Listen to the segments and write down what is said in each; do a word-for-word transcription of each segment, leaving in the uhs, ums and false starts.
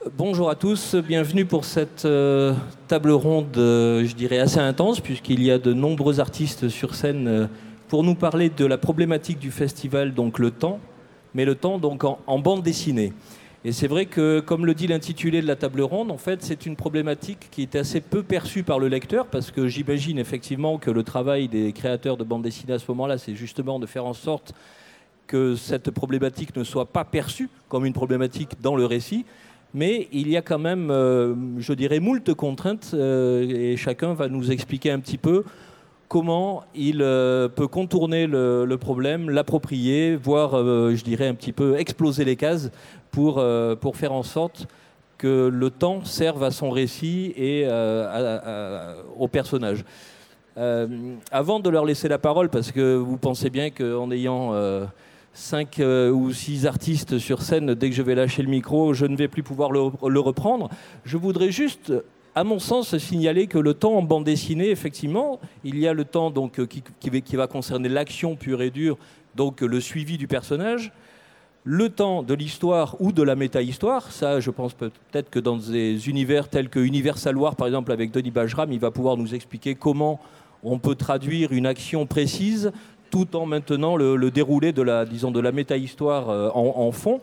Bonjour à tous, bienvenue pour cette euh, table ronde, euh, je dirais assez intense, puisqu'il y a de nombreux artistes sur scène euh, pour nous parler de la problématique du festival, donc le temps, mais le temps donc en, en bande dessinée. Et c'est vrai que, comme le dit l'intitulé de la table ronde, en fait, c'est une problématique qui est assez peu perçue par le lecteur, parce que j'imagine effectivement que le travail des créateurs de bande dessinée à ce moment-là, c'est justement de faire en sorte que cette problématique ne soit pas perçue comme une problématique dans le récit. Mais il y a quand même, euh, je dirais, moult contraintes, euh, et chacun va nous expliquer un petit peu comment il euh, peut contourner le, le problème, l'approprier, voire, euh, je dirais, un petit peu exploser les cases pour, euh, pour faire en sorte que le temps serve à son récit et euh, à, à, au personnage. Euh, avant de leur laisser la parole, parce que vous pensez bien qu'en ayant... Euh, cinq euh, ou six artistes sur scène, dès que je vais lâcher le micro, je ne vais plus pouvoir le, le reprendre. Je voudrais juste, à mon sens, signaler que le temps en bande dessinée, effectivement, il y a le temps donc, qui, qui, qui va concerner l'action pure et dure, donc le suivi du personnage, le temps de l'histoire ou de la méta-histoire. Ça, je pense peut-être que dans des univers tels que Universal War, par exemple, avec Denis Bajram, il va pouvoir nous expliquer comment on peut traduire une action précise tout en maintenant le, le déroulé de la, disons, de la méta-histoire euh, en, en fond.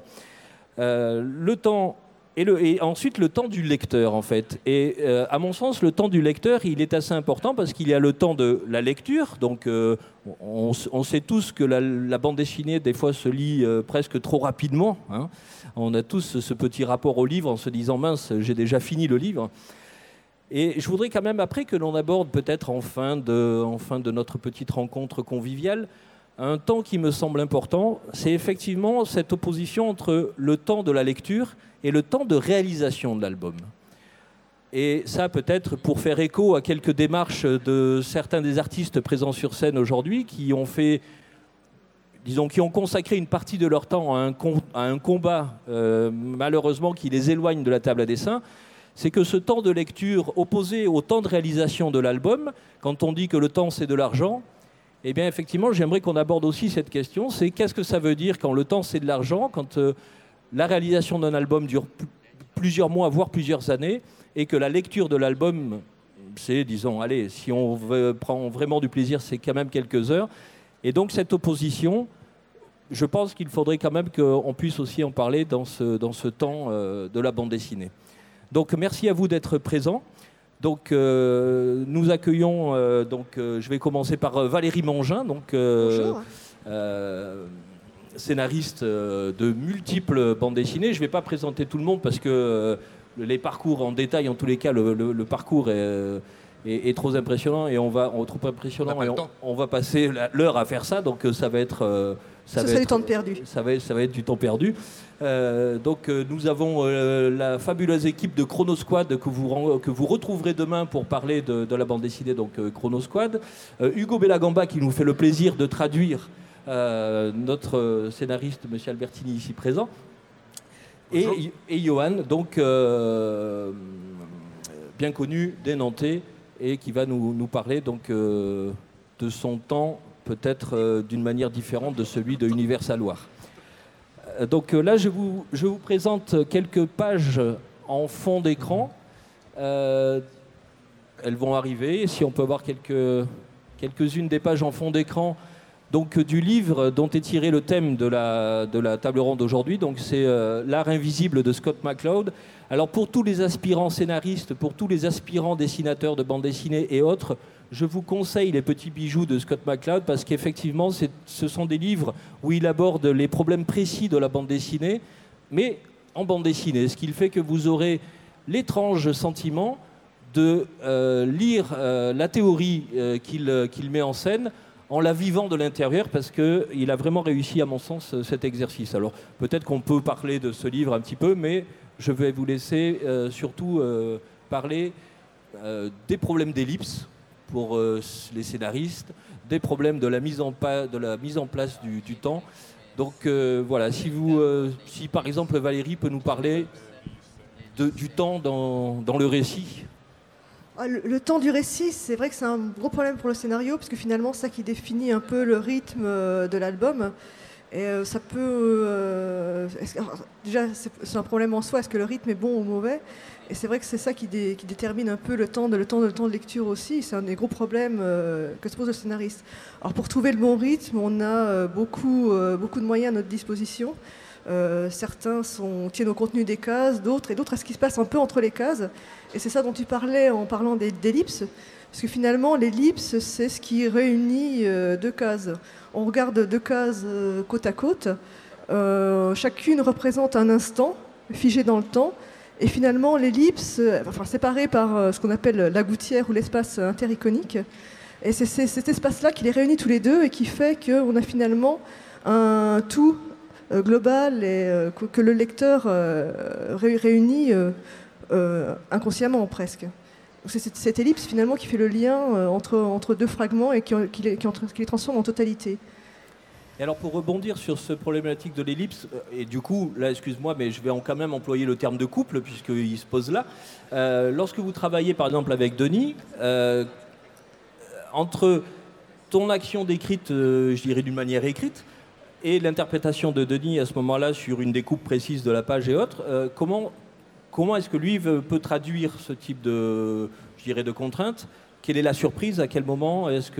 Euh, le temps et, le, et ensuite le temps du lecteur, en fait. Et euh, à mon sens, le temps du lecteur, il est assez important parce qu'il y a le temps de la lecture. Donc, euh, on, on sait tous que la, la bande dessinée, des fois, se lit euh, presque trop rapidement, hein. On a tous ce petit rapport au livre en se disant « mince, j'ai déjà fini le livre ». Et je voudrais quand même, après, que l'on aborde peut-être en fin de, en fin de notre petite rencontre conviviale, un temps qui me semble important, c'est effectivement cette opposition entre le temps de la lecture et le temps de réalisation de l'album. Et ça, peut-être, pour faire écho à quelques démarches de certains des artistes présents sur scène aujourd'hui, qui ont fait, disons, qui ont consacré une partie de leur temps à un, com- à un combat, euh, malheureusement, qui les éloigne de la table à dessin. C'est que ce temps de lecture opposé au temps de réalisation de l'album, quand on dit que le temps c'est de l'argent, eh bien effectivement j'aimerais qu'on aborde aussi cette question, c'est qu'est-ce que ça veut dire quand le temps c'est de l'argent, quand euh, la réalisation d'un album dure p- plusieurs mois, voire plusieurs années, et que la lecture de l'album, c'est, disons, allez, si on veut, prend vraiment du plaisir, c'est quand même quelques heures. Et donc cette opposition, je pense qu'il faudrait quand même qu'on puisse aussi en parler dans ce, dans ce temps euh, de la bande dessinée. Donc merci à vous d'être présents. Donc euh, nous accueillons, euh, donc euh, je vais commencer par euh, Valérie Mangin, donc euh, euh, scénariste euh, de multiples bandes dessinées. Je ne vais pas présenter tout le monde parce que euh, les parcours en détail, en tous les cas, le, le, le parcours est, euh, est, est trop impressionnant et on va, on, trop impressionnant on, et on, on va passer l'heure à faire ça. Donc ça va être euh, Ça, ça va être du temps perdu. Ça va, ça va être du temps perdu. Euh, donc euh, nous avons euh, la fabuleuse équipe de Chrono Squad que vous, que vous retrouverez demain pour parler de, de la bande dessinée, donc euh, Chrono Squad. Euh, Hugo Bellagamba qui nous fait le plaisir de traduire euh, notre scénariste, M. Albertini, ici présent. Et, et Johan, donc euh, bien connu des Nantais et qui va nous, nous parler donc, euh, de son temps, peut-être euh, d'une manière différente de celui de Universal War. Euh, donc euh, là, je vous, je vous présente quelques pages en fond d'écran. Euh, elles vont arriver. Si on peut voir quelques, quelques-unes des pages en fond d'écran donc, du livre dont est tiré le thème de la, de la table ronde aujourd'hui. Donc, c'est euh, L'art invisible de Scott McCloud. Alors, pour tous les aspirants scénaristes, pour tous les aspirants dessinateurs de bande dessinée et autres, je vous conseille les petits bijoux de Scott McCloud parce qu'effectivement, c'est, ce sont des livres où il aborde les problèmes précis de la bande dessinée, mais en bande dessinée. Ce qui fait que vous aurez l'étrange sentiment de euh, lire euh, la théorie euh, qu'il, qu'il met en scène en la vivant de l'intérieur, parce qu'il a vraiment réussi, à mon sens, cet exercice. Alors, peut-être qu'on peut parler de ce livre un petit peu, mais je vais vous laisser euh, surtout euh, parler euh, des problèmes d'ellipse pour euh, les scénaristes, des problèmes de la mise en, pa- de la mise en place du, du temps. Donc, euh, voilà, si, vous, euh, si par exemple Valérie peut nous parler de, du temps dans, dans le récit. Le, le temps du récit, c'est vrai que c'est un gros problème pour le scénario, parce que finalement, c'est ça qui définit un peu le rythme de l'album. Et euh, ça peut... Euh, est-ce que- alors, déjà, c'est c'est un problème en soi, est-ce que le rythme est bon ou mauvais? Et c'est vrai que c'est ça qui, dé- qui détermine un peu le temps, de, le, temps, le temps de lecture aussi. C'est un des gros problèmes euh, que se pose le scénariste. Alors pour trouver le bon rythme, on a euh, beaucoup, euh, beaucoup de moyens à notre disposition. Euh, certains sont, tiennent au contenu des cases, d'autres, et d'autres à ce qui se passe un peu entre les cases. Et c'est ça dont tu parlais en parlant des- d'ellipses. Parce que finalement, l'ellipse, c'est ce qui réunit euh, deux cases. On regarde deux cases euh, côte à côte. Euh, chacune représente un instant figé dans le temps. Et finalement, l'ellipse, euh, enfin séparée par euh, ce qu'on appelle la gouttière ou l'espace intericonique. Et c'est c'est cet espace-là qui les réunit tous les deux et qui fait qu'on a finalement un tout euh, global et euh, que, que le lecteur euh, ré- réunit euh, euh, inconsciemment presque. C'est cette, cette ellipse finalement qui fait le lien euh, entre, entre deux fragments et qui, qui les, qui entre- qui les transforme en totalité. Et alors pour rebondir sur ce problématique de l'ellipse, euh, et du coup, là excuse-moi, mais je vais en- quand même employer le terme de couple, puisqu'il se pose là. Euh, lorsque vous travaillez par exemple avec Denis, euh, entre ton action décrite, euh, je dirais d'une manière écrite, et l'interprétation de Denis à ce moment-là sur une découpe précise de la page et autres, euh, comment, comment est-ce que lui veut- peut traduire ce type de, je dirais, de contraintes? Quelle est la surprise? À quel moment est-ce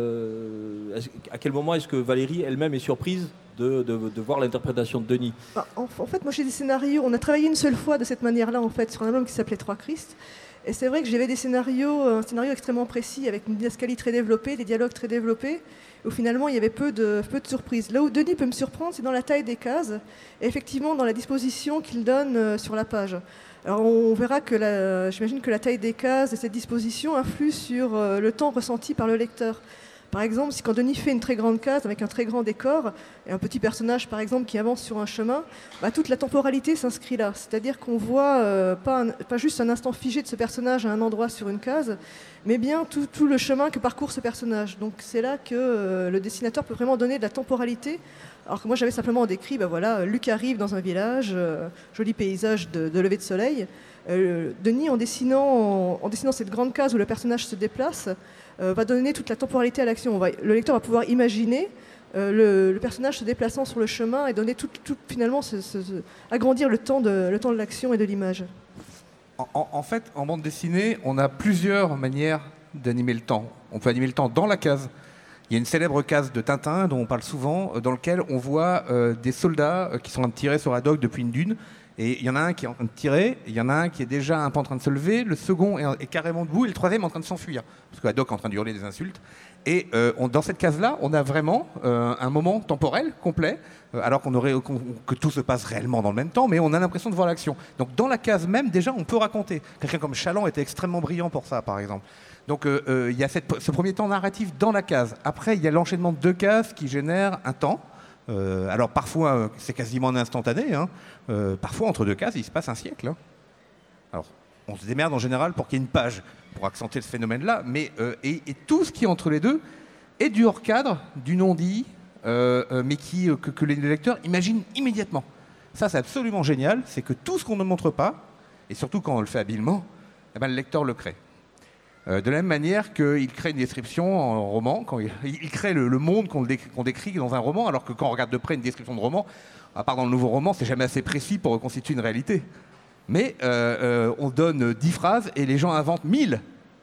que, est-ce- à quel moment est-ce que Valérie elle-même est surprise de, de- de voir l'interprétation de Denis? Bah, en, en fait, moi j'ai des scénarios, on a travaillé une seule fois de cette manière-là en fait sur un album qui s'appelait Trois Christ. Et c'est vrai que j'avais des scénarios, un scénario extrêmement précis avec une didascalie très développée, des dialogues très développés, où finalement il y avait peu de, peu de surprises. Là où Denis peut me surprendre, c'est dans la taille des cases et effectivement dans la disposition qu'il donne euh, sur la page. Alors on verra que la- j'imagine que la taille des cases et cette disposition influent sur euh, le temps ressenti par le lecteur. Par exemple, si quand Denis fait une très grande case avec un très grand décor et un petit personnage, par exemple, qui avance sur un chemin, bah, toute la temporalité s'inscrit là. C'est-à-dire qu'on voit euh, pas, un- pas juste un instant figé de ce personnage à un endroit sur une case, mais bien tout, tout le chemin que parcourt ce personnage. Donc c'est là que euh, le dessinateur peut vraiment donner de la temporalité. Alors que moi j'avais simplement décrit, bah, voilà, Luc arrive dans un village, euh, joli paysage de, de lever de soleil. Euh, Denis, en dessinant, en, en dessinant cette grande case où le personnage se déplace, euh, va donner toute la temporalité à l'action. On va- Le lecteur va pouvoir imaginer euh, le, le personnage se déplaçant sur le chemin et donner tout, tout- finalement ce- ce- ce- agrandir le temps de, le temps de l'action et de l'image. En, en- en fait, en bande dessinée, on a plusieurs manières d'animer le temps. On peut animer le temps dans la case. Il y a une célèbre case de Tintin dont on parle souvent, euh, dans laquelle on voit euh, des soldats euh, qui sont en train de tirer sur Haddock depuis une dune. Et il y en a un qui est en train de tirer, il y en a un qui est déjà un peu en train de se lever, le second est, est carrément debout et le troisième est en train de s'enfuir. Parce que Haddock est en train de hurler des insultes. Et euh, on- dans cette case-là, on a vraiment euh, un moment temporel complet, euh, alors qu'on aurait qu'on- que tout se passe réellement dans le même temps, mais on a l'impression de voir l'action. Donc dans la case même, déjà, on peut raconter. Quelqu'un comme Chaland était extrêmement brillant pour ça, par exemple. Donc euh, euh, il y a cette- ce premier temps narratif dans la case. Après, il y a l'enchaînement de deux cases qui génère un temps. Euh, alors parfois, euh, c'est quasiment un instantané. Hein. Euh, parfois, entre deux cases, il se passe un siècle. Hein. Alors, on se démerde en général pour qu'il y ait une page, pour accentuer ce phénomène-là. Mais euh, et, et tout ce qui est entre les deux est du hors cadre, du non-dit, euh, euh, mais qui euh, que, que les lecteurs imaginent immédiatement. Ça, c'est absolument génial. C'est que tout ce qu'on ne montre pas, et surtout quand on le fait habilement, eh ben, le lecteur le crée. Euh, de la même manière qu'il crée une description en roman, quand il, il crée le, le monde qu'on décrit, qu'on décrit dans un roman, alors que quand on regarde de près une description de roman, à part dans le nouveau roman, c'est jamais assez précis pour reconstituer une réalité. Mais euh, euh, on donne dix phrases et les gens inventent mille,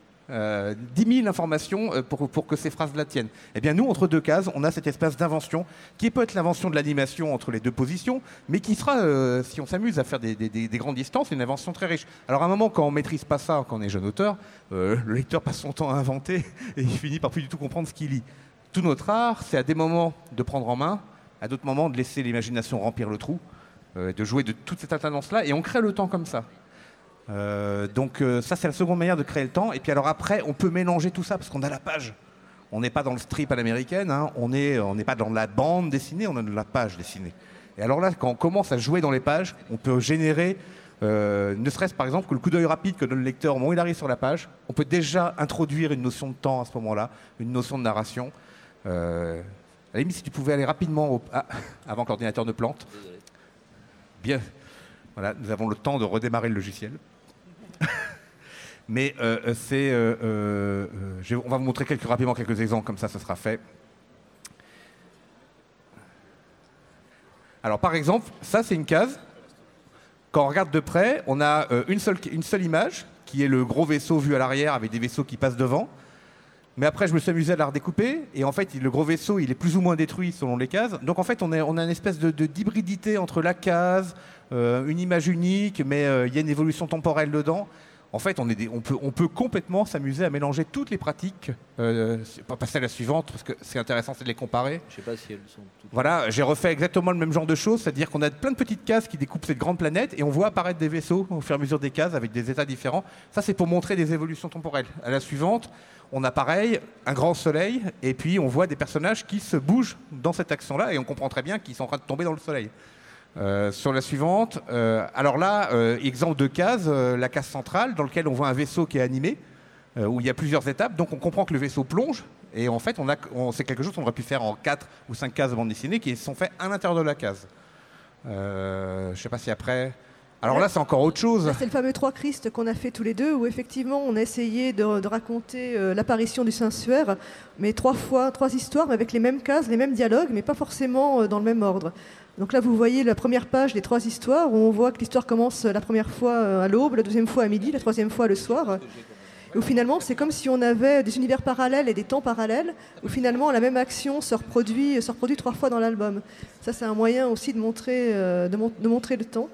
euh, dix mille informations euh, pour, pour que ces phrases-là tiennent. Eh bien nous, entre deux cases, on a cette espèce d'invention qui peut être l'invention de l'animation entre les deux positions, mais qui sera, euh, si on s'amuse à faire des, des- des- des grandes distances, une invention très riche. Alors à un moment, quand on maîtrise pas ça, quand on est jeune auteur, euh, le lecteur passe son temps à inventer et il finit par plus du tout comprendre ce qu'il lit. Tout notre art, c'est à des moments de prendre en main, à d'autres moments de laisser l'imagination remplir le trou, euh, de jouer de toute cette alternance-là, et on crée le temps comme ça. Euh, donc euh, ça, c'est la seconde manière de créer le temps. Et puis alors après, on peut mélanger tout ça parce qu'on a la page. On n'est pas dans le strip à l'américaine, hein. On est, on n'est pas dans la bande dessinée, on a de la page dessinée. Et alors là, quand on commence à jouer dans les pages, on peut générer, euh, ne serait-ce par exemple que le coup d'œil rapide que donne le lecteur au moment où il arrive sur la page, on peut déjà introduire une notion de temps à ce moment-là, une notion de narration. Euh, à la limite, si tu pouvais aller rapidement au... ah, avant que l'ordinateur ne plante. Bien. Voilà, nous avons le temps de redémarrer le logiciel. Mais euh, c'est, euh, euh, je vais- on va vous montrer quelques, rapidement quelques exemples, comme ça, ce sera fait. Alors par exemple, ça c'est une case. Quand on regarde de près, on a euh, une, seule, une seule image, qui est le gros vaisseau vu à l'arrière avec des vaisseaux qui passent devant. Mais après, je me suis amusé à la redécouper. Et en fait, le gros vaisseau, il est plus ou moins détruit selon les cases. Donc en fait, on, est, on a une espèce de, de, d'hybridité entre la case, euh, une image unique, mais euh, il y a une évolution temporelle dedans. En fait, on, est des, on, peut, on peut complètement s'amuser à mélanger toutes les pratiques. Euh, c'est pas passer à la suivante, parce que c'est intéressant, c'est de les comparer. Je sais pas si elles sont toutes... Voilà, j'ai refait exactement le même genre de choses, c'est-à-dire qu'on a plein de petites cases qui découpent cette grande planète et on voit apparaître des vaisseaux au fur et à mesure des cases avec des états différents. Ça, c'est pour montrer des évolutions temporelles. À la suivante, on a pareil, un grand soleil, et puis on voit des personnages qui se bougent dans cette action-là et on comprend très bien qu'ils sont en train de tomber dans le soleil. Euh, sur la suivante, euh, alors là, euh, exemple de case, euh, la case centrale dans laquelle on voit un vaisseau qui est animé, euh, où il y a plusieurs étapes, donc on comprend que le vaisseau plonge, et en fait, on a, on, c'est quelque chose qu'on aurait pu faire en quatre ou cinq cases de bande dessinée qui sont faites à l'intérieur de la case. Euh, je ne sais pas si après... Alors là, c'est encore autre chose. Là, c'est le fameux Trois Christ qu'on a fait tous les deux, où effectivement, on a essayé de, de raconter euh, l'apparition du Saint-Suaire, mais trois fois, trois histoires, mais avec les mêmes cases, les mêmes dialogues, mais pas forcément euh, dans le même ordre. Donc là, vous voyez la première page des trois histoires, où on voit que l'histoire commence la première fois à l'aube, la deuxième fois à midi, la troisième fois le soir. Et où finalement, c'est comme si on avait des univers parallèles et des temps parallèles, où finalement la même action se reproduit, se reproduit trois fois dans l'album. Ça, c'est un moyen aussi de montrer, euh, de, mon- de montrer le temps.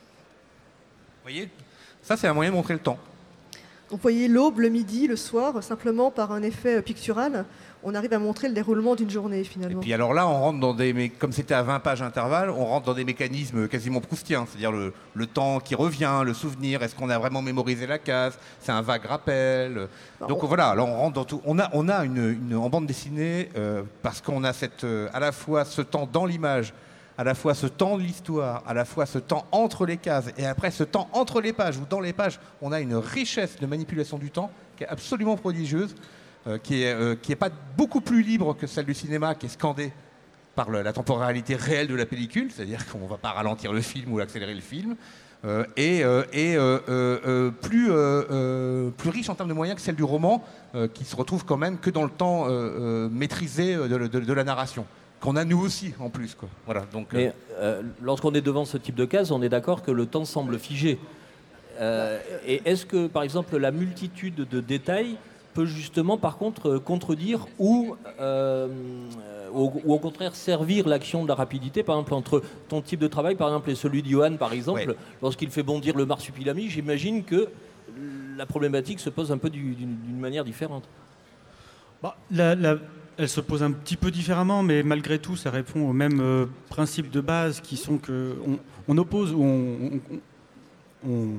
Vous voyez, ça, c'est un moyen de montrer le temps. Donc, vous voyez l'aube, le midi, le soir, simplement par un effet pictural, on arrive à montrer le déroulement d'une journée Et finalement. puis alors là, on rentre dans des... mé- Comme c'était à vingt pages d'intervalle, on rentre dans des mécanismes quasiment proustiens, c'est-à-dire le, le temps qui revient, le souvenir, est-ce qu'on a vraiment mémorisé la case, c'est un vague rappel. Donc on- voilà, là on rentre dans tout. On a, on a une, une- en bande dessinée, euh, parce qu'on a cette, euh, à la fois ce temps dans l'image, à la fois ce temps de l'histoire, à la fois ce temps entre les cases, et après ce temps entre les pages, ou dans les pages, on a une richesse de manipulation du temps qui est absolument prodigieuse, euh, qui est, euh, qui est pas beaucoup plus libre que celle du cinéma, qui est scandée par le- la temporalité réelle de la pellicule, c'est-à-dire qu'on ne va pas ralentir le film ou accélérer le film, euh, et, euh, et euh, euh, euh, plus, euh, euh, plus riche en termes de moyens que celle du roman, euh, qui se retrouve quand même que dans le temps euh, euh, maîtrisé de, de- de la narration, qu'on a nous aussi en plus, quoi. Voilà, donc, euh, Mais euh, lorsqu'on est devant ce type de case, on est d'accord que le temps semble figé. Euh, et est-ce que, par exemple, la multitude de détails peut justement, par contre, euh, contredire ou, euh, ou, ou au contraire servir l'action de la rapidité, par exemple, entre ton type de travail, par exemple, et celui de Johan, par exemple, Ouais. lorsqu'il fait bondir le marsupilami, j'imagine que la problématique se pose un peu du- d'une d'une manière différente. Bah, la- la- elle se pose un petit peu différemment, mais malgré tout, ça répond aux mêmes euh, principes de base qui sont que on, on oppose ou on, on- on-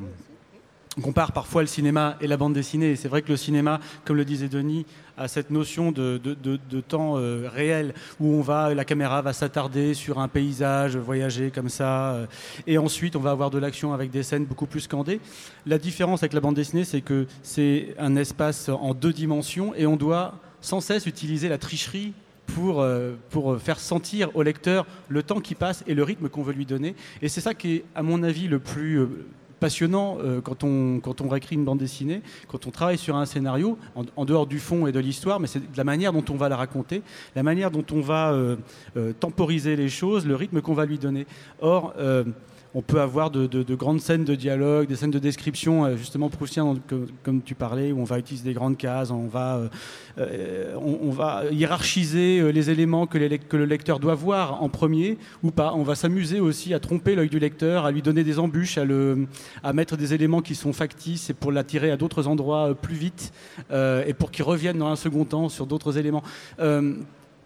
on compare parfois le cinéma et la bande dessinée. Et c'est vrai que le cinéma, comme le disait Denis, a cette notion de, de- de- de temps euh, réel où on va, la caméra va s'attarder sur un paysage, voyager comme ça, euh, et ensuite on va avoir de l'action avec des scènes beaucoup plus scandées. La différence avec la bande dessinée, c'est que c'est un espace en deux dimensions et on doit sans cesse utiliser la tricherie pour, euh, pour faire sentir au lecteur le temps qui passe et le rythme qu'on veut lui donner. Et c'est ça qui est, à mon avis, le plus euh, passionnant euh, quand, on, quand on réécrit une bande dessinée, quand on travaille sur un scénario, en, en dehors du fond et de l'histoire, mais c'est de la manière dont on va la raconter, la manière dont on va euh, euh, temporiser les choses, le rythme qu'on va lui donner. Or, euh, on peut avoir de, de- de grandes scènes de dialogue, des scènes de description, euh, justement proustiennes, comme, comme tu parlais, où on va utiliser des grandes cases, on va, euh, euh, on, on va hiérarchiser euh, les éléments que, les lec- que le lecteur doit voir en premier ou pas. On va s'amuser aussi à tromper l'œil du lecteur, à lui donner des embûches, à, le, à mettre des éléments qui sont factices et pour l'attirer à d'autres endroits euh, plus vite euh, et pour qu'il revienne dans un second temps sur d'autres éléments. Euh,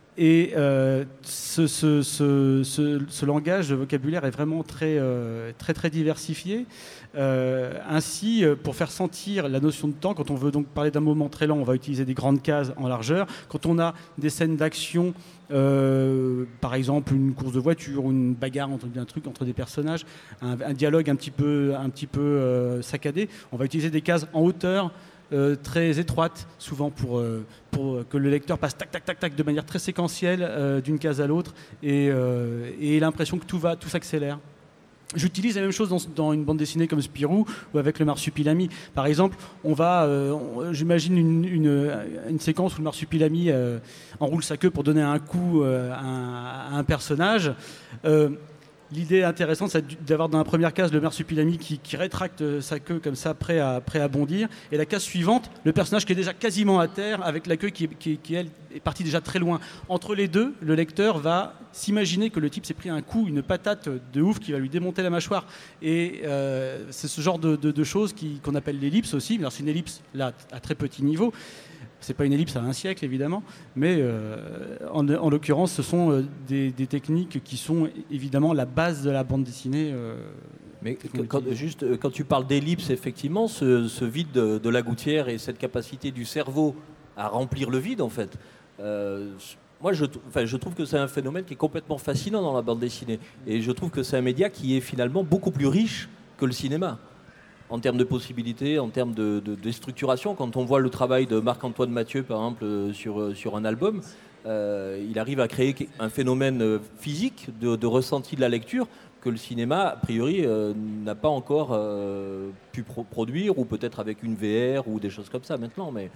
Et euh, ce, ce- ce- ce- ce langage de vocabulaire est vraiment très, euh, très, très diversifié. Euh, ainsi, euh, pour faire sentir la notion de temps, quand on veut donc parler d'un moment très lent, on va utiliser des grandes cases en largeur. Quand on a des scènes d'action, euh, par exemple une course de voiture ou une bagarre entre un truc entre des personnages, un, un dialogue un petit peu, un petit peu euh, saccadé, on va utiliser des cases en hauteur. Euh, très étroite, souvent pour, euh, pour que le lecteur passe tac tac tac tac de manière très séquentielle euh, d'une case à l'autre et, euh, et l'impression que tout va, tout s'accélère. J'utilise la même chose dans, dans une bande dessinée comme Spirou ou avec le Marsupilami. Par exemple, on va, euh, on- j'imagine une, une, une séquence où le Marsupilami euh, enroule sa queue pour donner un coup euh, à, un, à un personnage. Euh, l'idée intéressante, c'est d'avoir dans la première case le marsupilami qui, qui rétracte sa queue comme ça, prêt à, prêt à bondir. Et la case suivante, le personnage qui est déjà quasiment à terre, avec la queue qui, qui, qui elle, est partie déjà très loin. Entre les deux, le lecteur va s'imaginer que le type s'est pris un coup, une patate de ouf qui va lui démonter la mâchoire. Et euh, c'est ce genre de, de, de choses qui, qu'on appelle l'ellipse aussi. Alors c'est une ellipse là, à très petit niveau. C'est pas une ellipse à un siècle, évidemment, mais euh, en, en l'occurrence, ce sont euh, des, des techniques qui sont évidemment la base de la bande dessinée. Euh, mais quand, juste, quand tu parles d'ellipse, effectivement, ce, ce vide de, de la gouttière et cette capacité du cerveau à remplir le vide, en fait, euh, moi, je, enfin, je trouve que c'est un phénomène qui est complètement fascinant dans la bande dessinée. Et je trouve que c'est un média qui est finalement beaucoup plus riche que le cinéma, en termes de possibilités, en termes de, de, de structuration. Quand on voit le travail de Marc-Antoine Mathieu, par exemple, sur, sur un album, euh, il arrive à créer un phénomène physique de, de ressenti de la lecture que le cinéma, a priori, euh, n'a pas encore euh, pu pro- produire, ou peut-être avec une V R ou des choses comme ça maintenant. Mais...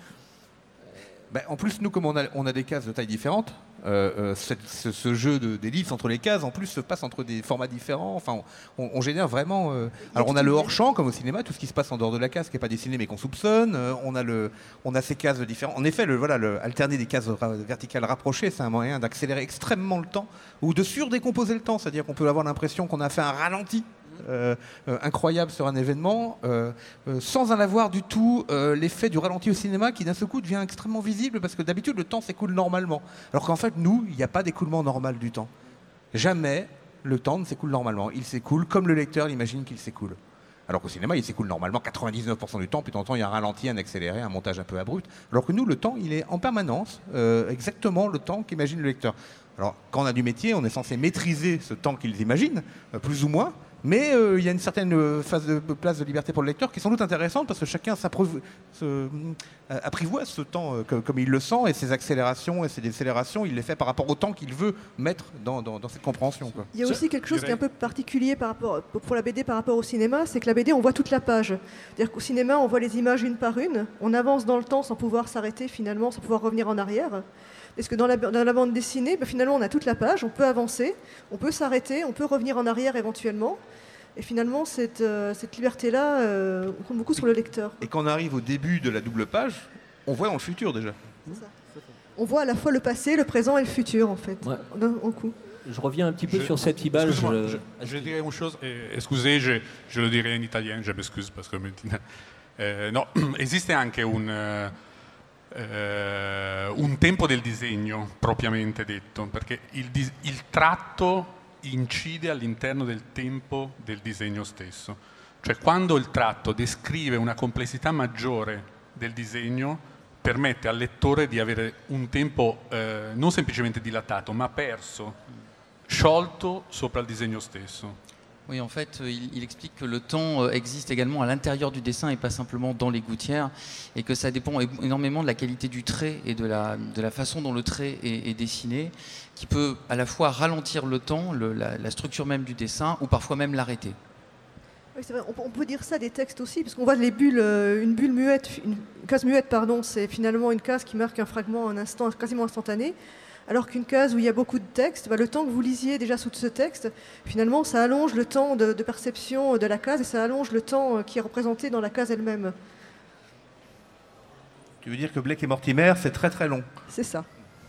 Ben, en plus, nous, comme on a, on a des cases de taille différentes, euh, euh, cette, ce, ce jeu de, d'ellipse entre les cases, en plus, se passe entre des formats différents. Enfin, on, on génère vraiment... Euh... Alors, on a le hors-champ, comme au cinéma, tout ce qui se passe en dehors de la case, qui n'est pas dessiné, mais qu'on soupçonne. Euh, on, a le, on a ces cases différentes. En effet, le, voilà, le, alterner des cases ra- verticales rapprochées, c'est un moyen d'accélérer extrêmement le temps, ou de surdécomposer le temps. C'est-à-dire qu'on peut avoir l'impression qu'on a fait un ralenti Euh, euh, incroyable sur un événement, euh, euh, sans en avoir du tout euh, l'effet du ralenti au cinéma qui d'un seul coup devient extrêmement visible, parce que d'habitude le temps s'écoule normalement. Alors qu'en fait, nous, il n'y a pas d'écoulement normal du temps. Jamais le temps ne s'écoule normalement. Il s'écoule comme le lecteur imagine qu'il s'écoule. Alors qu'au cinéma, il s'écoule normalement quatre-vingt-dix-neuf pour cent du temps, puis de temps en temps, il y a un ralenti, un accéléré, un montage un peu abrupt. Alors que nous, le temps, il est en permanence, euh, exactement le temps qu'imagine le lecteur. Alors, quand on a du métier, on est censé maîtriser ce temps qu'ils imaginent, euh, plus ou moins, mais euh, il y a une certaine euh, phase de place de liberté pour le lecteur qui est sans doute intéressante, parce que chacun se, euh, apprivoise ce temps euh, comme, comme il le sent, et ses accélérations et ses décélérations, il les fait par rapport au temps qu'il veut mettre dans, dans, dans cette compréhension, quoi. Il y a aussi quelque chose qui est un peu particulier par rapport, pour la B D par rapport au cinéma, c'est que la B D, on voit toute la page. C'est-à-dire qu'au cinéma, on voit les images une par une, on avance dans le temps sans pouvoir s'arrêter finalement, sans pouvoir revenir en arrière. Parce que dans la, dans la bande dessinée, ben finalement, on a toute la page, on peut avancer, on peut s'arrêter, on peut revenir en arrière éventuellement. Et finalement, cette, euh, cette liberté-là, euh, on compte beaucoup sur le lecteur. Et quand on arrive au début de la double page, on voit dans le futur déjà. C'est ça. On voit à la fois le passé, le présent et le futur, en fait, Ouais. en, en coup. Je reviens un petit peu Je- sur cette image. Excuse-moi, euh, je, je dirais une chose, eh, scusez, je, je le dirai in italien, je m'excuse parce que eh, no, esiste anche un, eh, un tempo del disegno propriamente detto, perché il, dis- il tratto incide all'interno del tempo del disegno stesso. Cioè quando il tratto descrive una complessità maggiore del disegno, permette al lettore di avere un tempo eh, non semplicemente dilatato, ma perso, sciolto sopra il disegno stesso. Oui, en fait, il, il explique que le temps existe également à l'intérieur du dessin et pas simplement dans les gouttières, et que ça dépend énormément de la qualité du trait et de la, de la façon dont le trait est, est dessiné, qui peut à la fois ralentir le temps, le, la, la structure même du dessin, ou parfois même l'arrêter. Oui, c'est vrai. On, on peut dire ça des textes aussi, parce qu'on voit les bulles, euh, une bulle muette, une case muette, pardon, c'est finalement une case qui marque un fragment, un instant quasiment instantané. Alors qu'une case où il y a beaucoup de texte, bah, le temps que vous lisiez déjà sous ce texte, finalement, ça allonge le temps de, de perception de la case et ça allonge le temps qui est représenté dans la case elle-même. Tu veux dire que Blake et Mortimer, c'est très très long. C'est ça.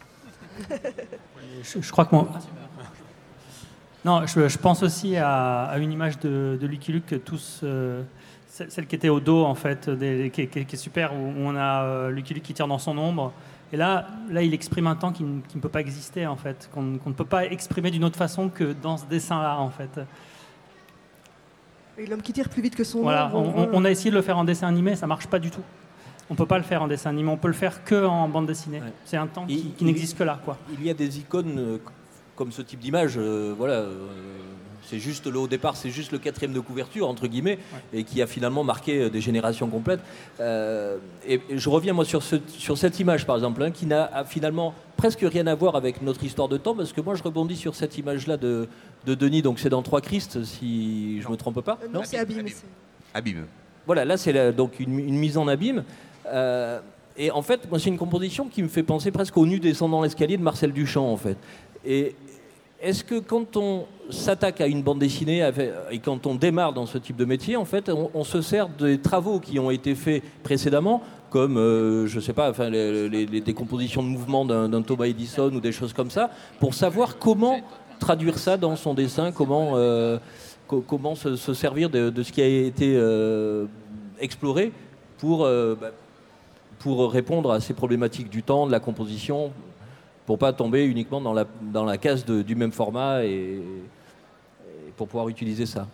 Je, je crois que mon... Non, je, je pense aussi à, à une image de, de Lucky Luke, tous, euh, celle qui était au dos, en fait, des, qui, qui, qui est super, où on a euh, Lucky Luke qui tire dans son ombre. Et là, là, il exprime un temps qui ne, qui ne peut pas exister, en fait, qu'on, qu'on ne peut pas exprimer d'une autre façon que dans ce dessin-là, en fait. Et l'homme qui tire plus vite que son Voilà, ombre. on, on a essayé de le faire en dessin animé, ça ne marche pas du tout. On ne peut pas le faire en dessin animé, on peut le faire qu'en bande dessinée. Ouais. C'est un temps qui, il, qui n'existe que là, quoi. Il y a des icônes euh, comme ce type d'image, euh, voilà, euh, c'est juste le, au départ, c'est juste le quatrième de couverture, entre guillemets, ouais. Et qui a finalement marqué des générations complètes. Euh, et, et je reviens moi sur, ce, sur cette image, par exemple, hein, qui n'a finalement presque rien à voir avec notre histoire de temps, parce que moi je rebondis sur cette image-là de, de Denis, donc c'est dans Trois Christ, si je ne me trompe pas. Euh, non, non c'est Abîme. Abîme. Abîme. Voilà, là c'est la, donc une, une mise en abîme. Euh, et en fait, moi c'est une composition qui me fait penser presque au Nu descendant l'escalier de Marcel Duchamp, en fait. Et est-ce que quand on s'attaque à une bande dessinée avec, et quand on démarre dans ce type de métier, en fait, on, on se sert des travaux qui ont été faits précédemment, comme, euh, je sais pas, enfin, les, les, les décompositions de mouvements d'un, d'un Thomas Edison ou des choses comme ça, pour savoir comment traduire ça dans son dessin, comment, euh, co- comment se, se servir de, de ce qui a été euh, exploré pour, euh, bah, pour répondre à ces problématiques du temps, de la composition, pour pas tomber uniquement dans la, dans la case de, du même format et, et pour pouvoir utiliser ça.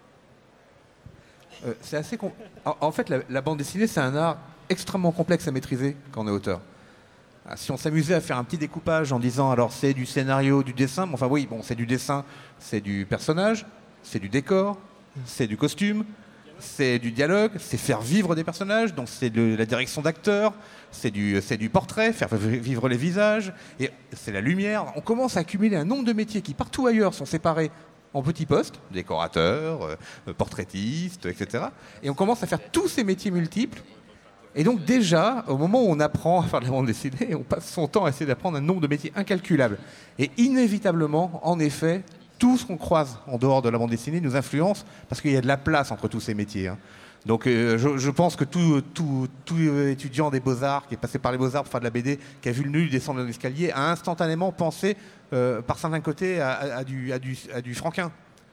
Euh, c'est assez com- en, en fait, la, la bande dessinée, c'est un art extrêmement complexe à maîtriser quand on est auteur. Ah, si on s'amusait à faire un petit découpage en disant alors c'est du scénario, du dessin, bon, enfin oui, bon, c'est du dessin, c'est du personnage, c'est du décor, c'est du costume, c'est du dialogue, c'est faire vivre des personnages, donc c'est de la direction d'acteurs, c'est du, c'est du portrait, faire vivre les visages, et c'est la lumière. On commence à accumuler un nombre de métiers qui partout ailleurs sont séparés en petits postes, décorateurs, euh, portraitistes, et cetera. Et on commence à faire tous ces métiers multiples. Et donc déjà, au moment où on apprend à faire de la bande dessinée, on passe son temps à essayer d'apprendre un nombre de métiers incalculable. Et inévitablement, en effet, tout ce qu'on croise en dehors de la bande dessinée nous influence parce qu'il y a de la place entre tous ces métiers. Hein. Donc euh, je, je pense que tout, tout, tout étudiant des Beaux-Arts qui est passé par les Beaux-Arts pour faire de la B D, qui a vu le nul descendre dans l'escalier, a instantanément pensé, euh, par certains côtés, à, à, à, du, à, du, à du Franquin.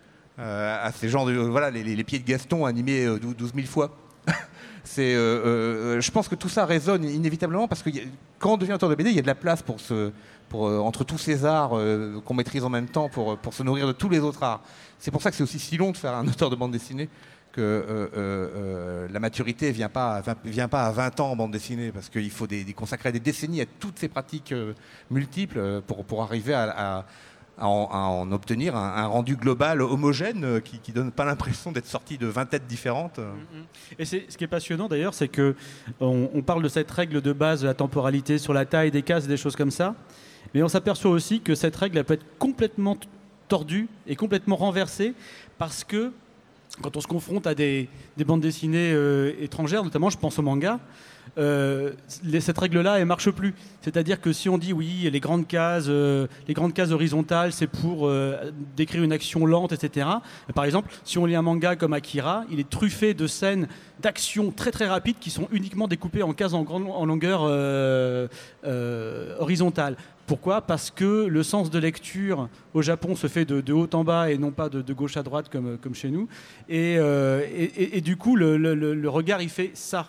Euh, à ces gens de... Voilà, les, les pieds de Gaston animés euh, douze mille fois. C'est, euh, euh, je pense que tout ça résonne inévitablement parce que y a, quand on devient auteur de B D, il y a de la place pour se, pour, euh, entre tous ces arts euh, qu'on maîtrise en même temps pour, pour se nourrir de tous les autres arts. C'est pour ça que c'est aussi si long de faire un auteur de bande dessinée que euh, euh, euh, la maturité ne vient pas, vient pas à vingt ans en bande dessinée parce qu'il faut des, des consacrer des décennies à toutes ces pratiques euh, multiples pour, pour arriver à, à À en, à en obtenir un, un rendu global homogène euh, qui ne donne pas l'impression d'être sorti de vingt têtes différentes. Et c'est, ce qui est passionnant d'ailleurs, c'est qu'on on parle de cette règle de base de la temporalité sur la taille des cases et des choses comme ça, mais on s'aperçoit aussi que cette règle elle peut être complètement tordue et complètement renversée parce que quand on se confronte à des, des bandes dessinées euh, étrangères, notamment je pense au manga, Euh, les, cette règle-là, elle marche plus. C'est-à-dire que si on dit oui, les grandes cases, euh, les grandes cases horizontales, c'est pour euh, décrire une action lente, et cetera. Par exemple, si on lit un manga comme Akira, il est truffé de scènes d'action très très rapides qui sont uniquement découpées en cases en, grande, en longueur euh, euh, horizontale. Pourquoi ? Parce que le sens de lecture au Japon se fait de, de haut en bas et non pas de, de gauche à droite comme, comme chez nous. Et, euh, et, et, et du coup, le, le, le regard, il fait ça.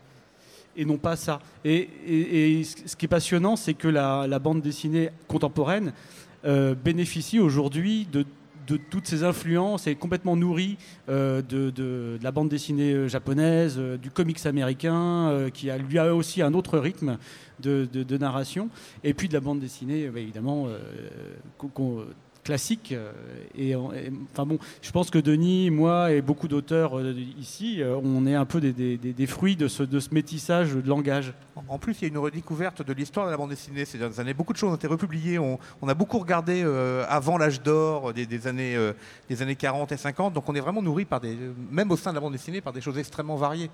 Et non pas ça. Et, et, et ce qui est passionnant, c'est que la, la bande dessinée contemporaine euh, bénéficie aujourd'hui de, de toutes ces influences et est complètement nourrie euh, de, de, de la bande dessinée japonaise, euh, du comics américain, euh, qui a, lui a aussi un autre rythme de, de, de narration, et puis de la bande dessinée, bah, évidemment, euh, qu'on, qu'on, classique. Et, et, enfin bon, je pense que Denis, moi et beaucoup d'auteurs euh, ici, euh, on est un peu des, des, des fruits de ce, de ce métissage de langage. En plus, il y a une redécouverte de l'histoire de la bande dessinée. Ces dernières années, beaucoup de choses ont été republiées. On, on a beaucoup regardé euh, avant l'âge d'or des, des, années, euh, des années quarante et cinquante. Donc on est vraiment nourri, par des, même au sein de la bande dessinée, par des choses extrêmement variées.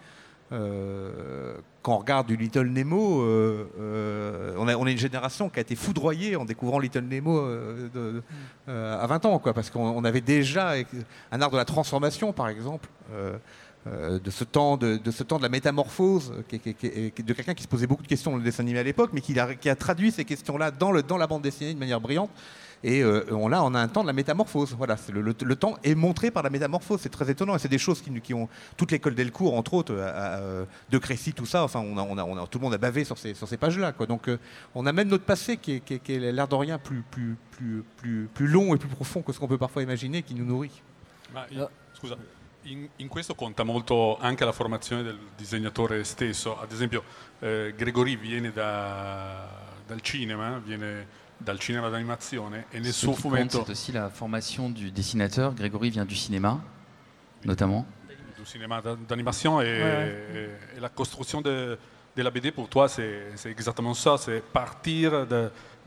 Euh, quand on regarde du Little Nemo, euh, euh, on, a, on est une génération qui a été foudroyée en découvrant Little Nemo euh, de, euh, à vingt ans, quoi, parce qu'on on avait déjà un art de la transformation, par exemple, euh, euh, de, ce temps, de, de ce temps de la métamorphose, qui, qui, qui, de quelqu'un qui se posait beaucoup de questions dans le dessin animé à l'époque, mais qui a, qui a traduit ces questions-là dans, le, dans la bande dessinée de manière brillante. Et euh, on, là, on a un temps de la métamorphose. Voilà, c'est le, le, le temps est montré par la métamorphose. C'est très étonnant. Et c'est des choses qui, qui ont toute l'école Delcourt, entre autres, à, à, De Crécy, tout ça. Enfin, on a, on a, on a, tout le monde a bavé sur ces, sur ces pages-là, quoi. Donc, euh, on a même notre passé qui est, qui est, qui est l'air de rien plus, plus, plus, plus, plus long et plus profond que ce qu'on peut parfois imaginer, qui nous nourrit. Ma, io, scusa, in, in questo conta molto anche la formazione del disegnatore stesso. Ad esempio, eh, Grégory viene da, dal cinema, viene dal cinema d'animazione e nel suo fumetto. C'est aussi la formation du dessinateur. Grégory vient du cinéma, notamment. Du cinéma d'animation et, ouais. et, et la construction de, de la B D pour toi, c'est, c'est exactement ça. C'est partir de,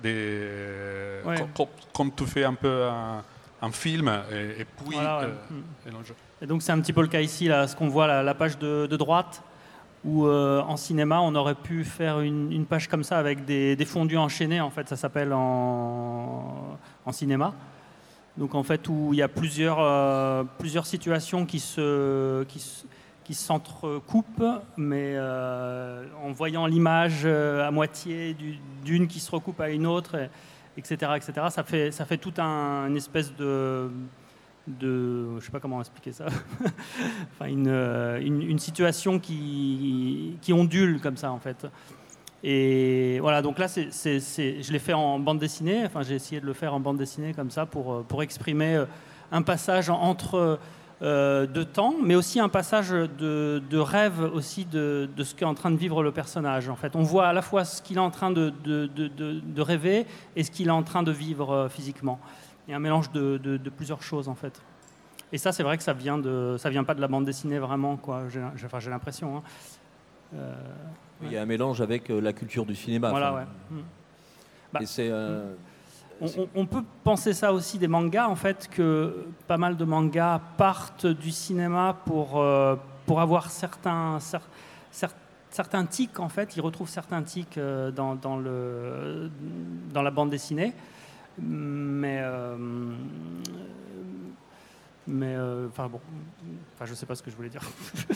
de ouais. com, com, comme tu fais un peu un, un film et, et puis voilà, ouais. euh, et, et donc c'est un petit peu le cas ici, là, ce qu'on voit, la, la page de, de droite. Où euh, en cinéma, on aurait pu faire une, une page comme ça avec des, des fondus enchaînés, en fait, ça s'appelle en, en cinéma. Donc en fait, où il y a plusieurs, euh, plusieurs situations qui se, qui, qui s'entrecoupent, mais euh, en voyant l'image euh, à moitié du, d'une qui se recoupe à une autre, et, etc., et cetera. Ça fait, ça fait tout un, une espèce de... de, je ne sais pas comment expliquer ça, enfin une, une, une situation qui, qui ondule comme ça en fait. Et voilà, donc là, c'est, c'est, c'est, je l'ai fait en bande dessinée, enfin j'ai essayé de le faire en bande dessinée comme ça pour, pour exprimer un passage entre euh, de temps, mais aussi un passage de, de rêve aussi de, de ce qu'est en train de vivre le personnage. En fait, on voit à la fois ce qu'il est en train de, de, de, de, de rêver et ce qu'il est en train de vivre physiquement. Il y a un mélange de, de, de plusieurs choses en fait. Et ça, c'est vrai que ça vient de, ça vient pas de la bande dessinée vraiment, quoi. J'ai, j'ai, enfin, j'ai l'impression. Hein. Euh, Il y a un mélange avec la culture du cinéma. Voilà, enfin. ouais. Mmh. Bah, et c'est, euh, on, on, on peut penser ça aussi des mangas, en fait, que pas mal de mangas partent du cinéma pour, euh, pour avoir certains, cer, cer, certains tics, en fait. Ils retrouvent certains tics euh, dans, dans, le, dans la bande dessinée. Mais, euh, mais euh, enfin bon, enfin je sais pas ce que je voulais dire.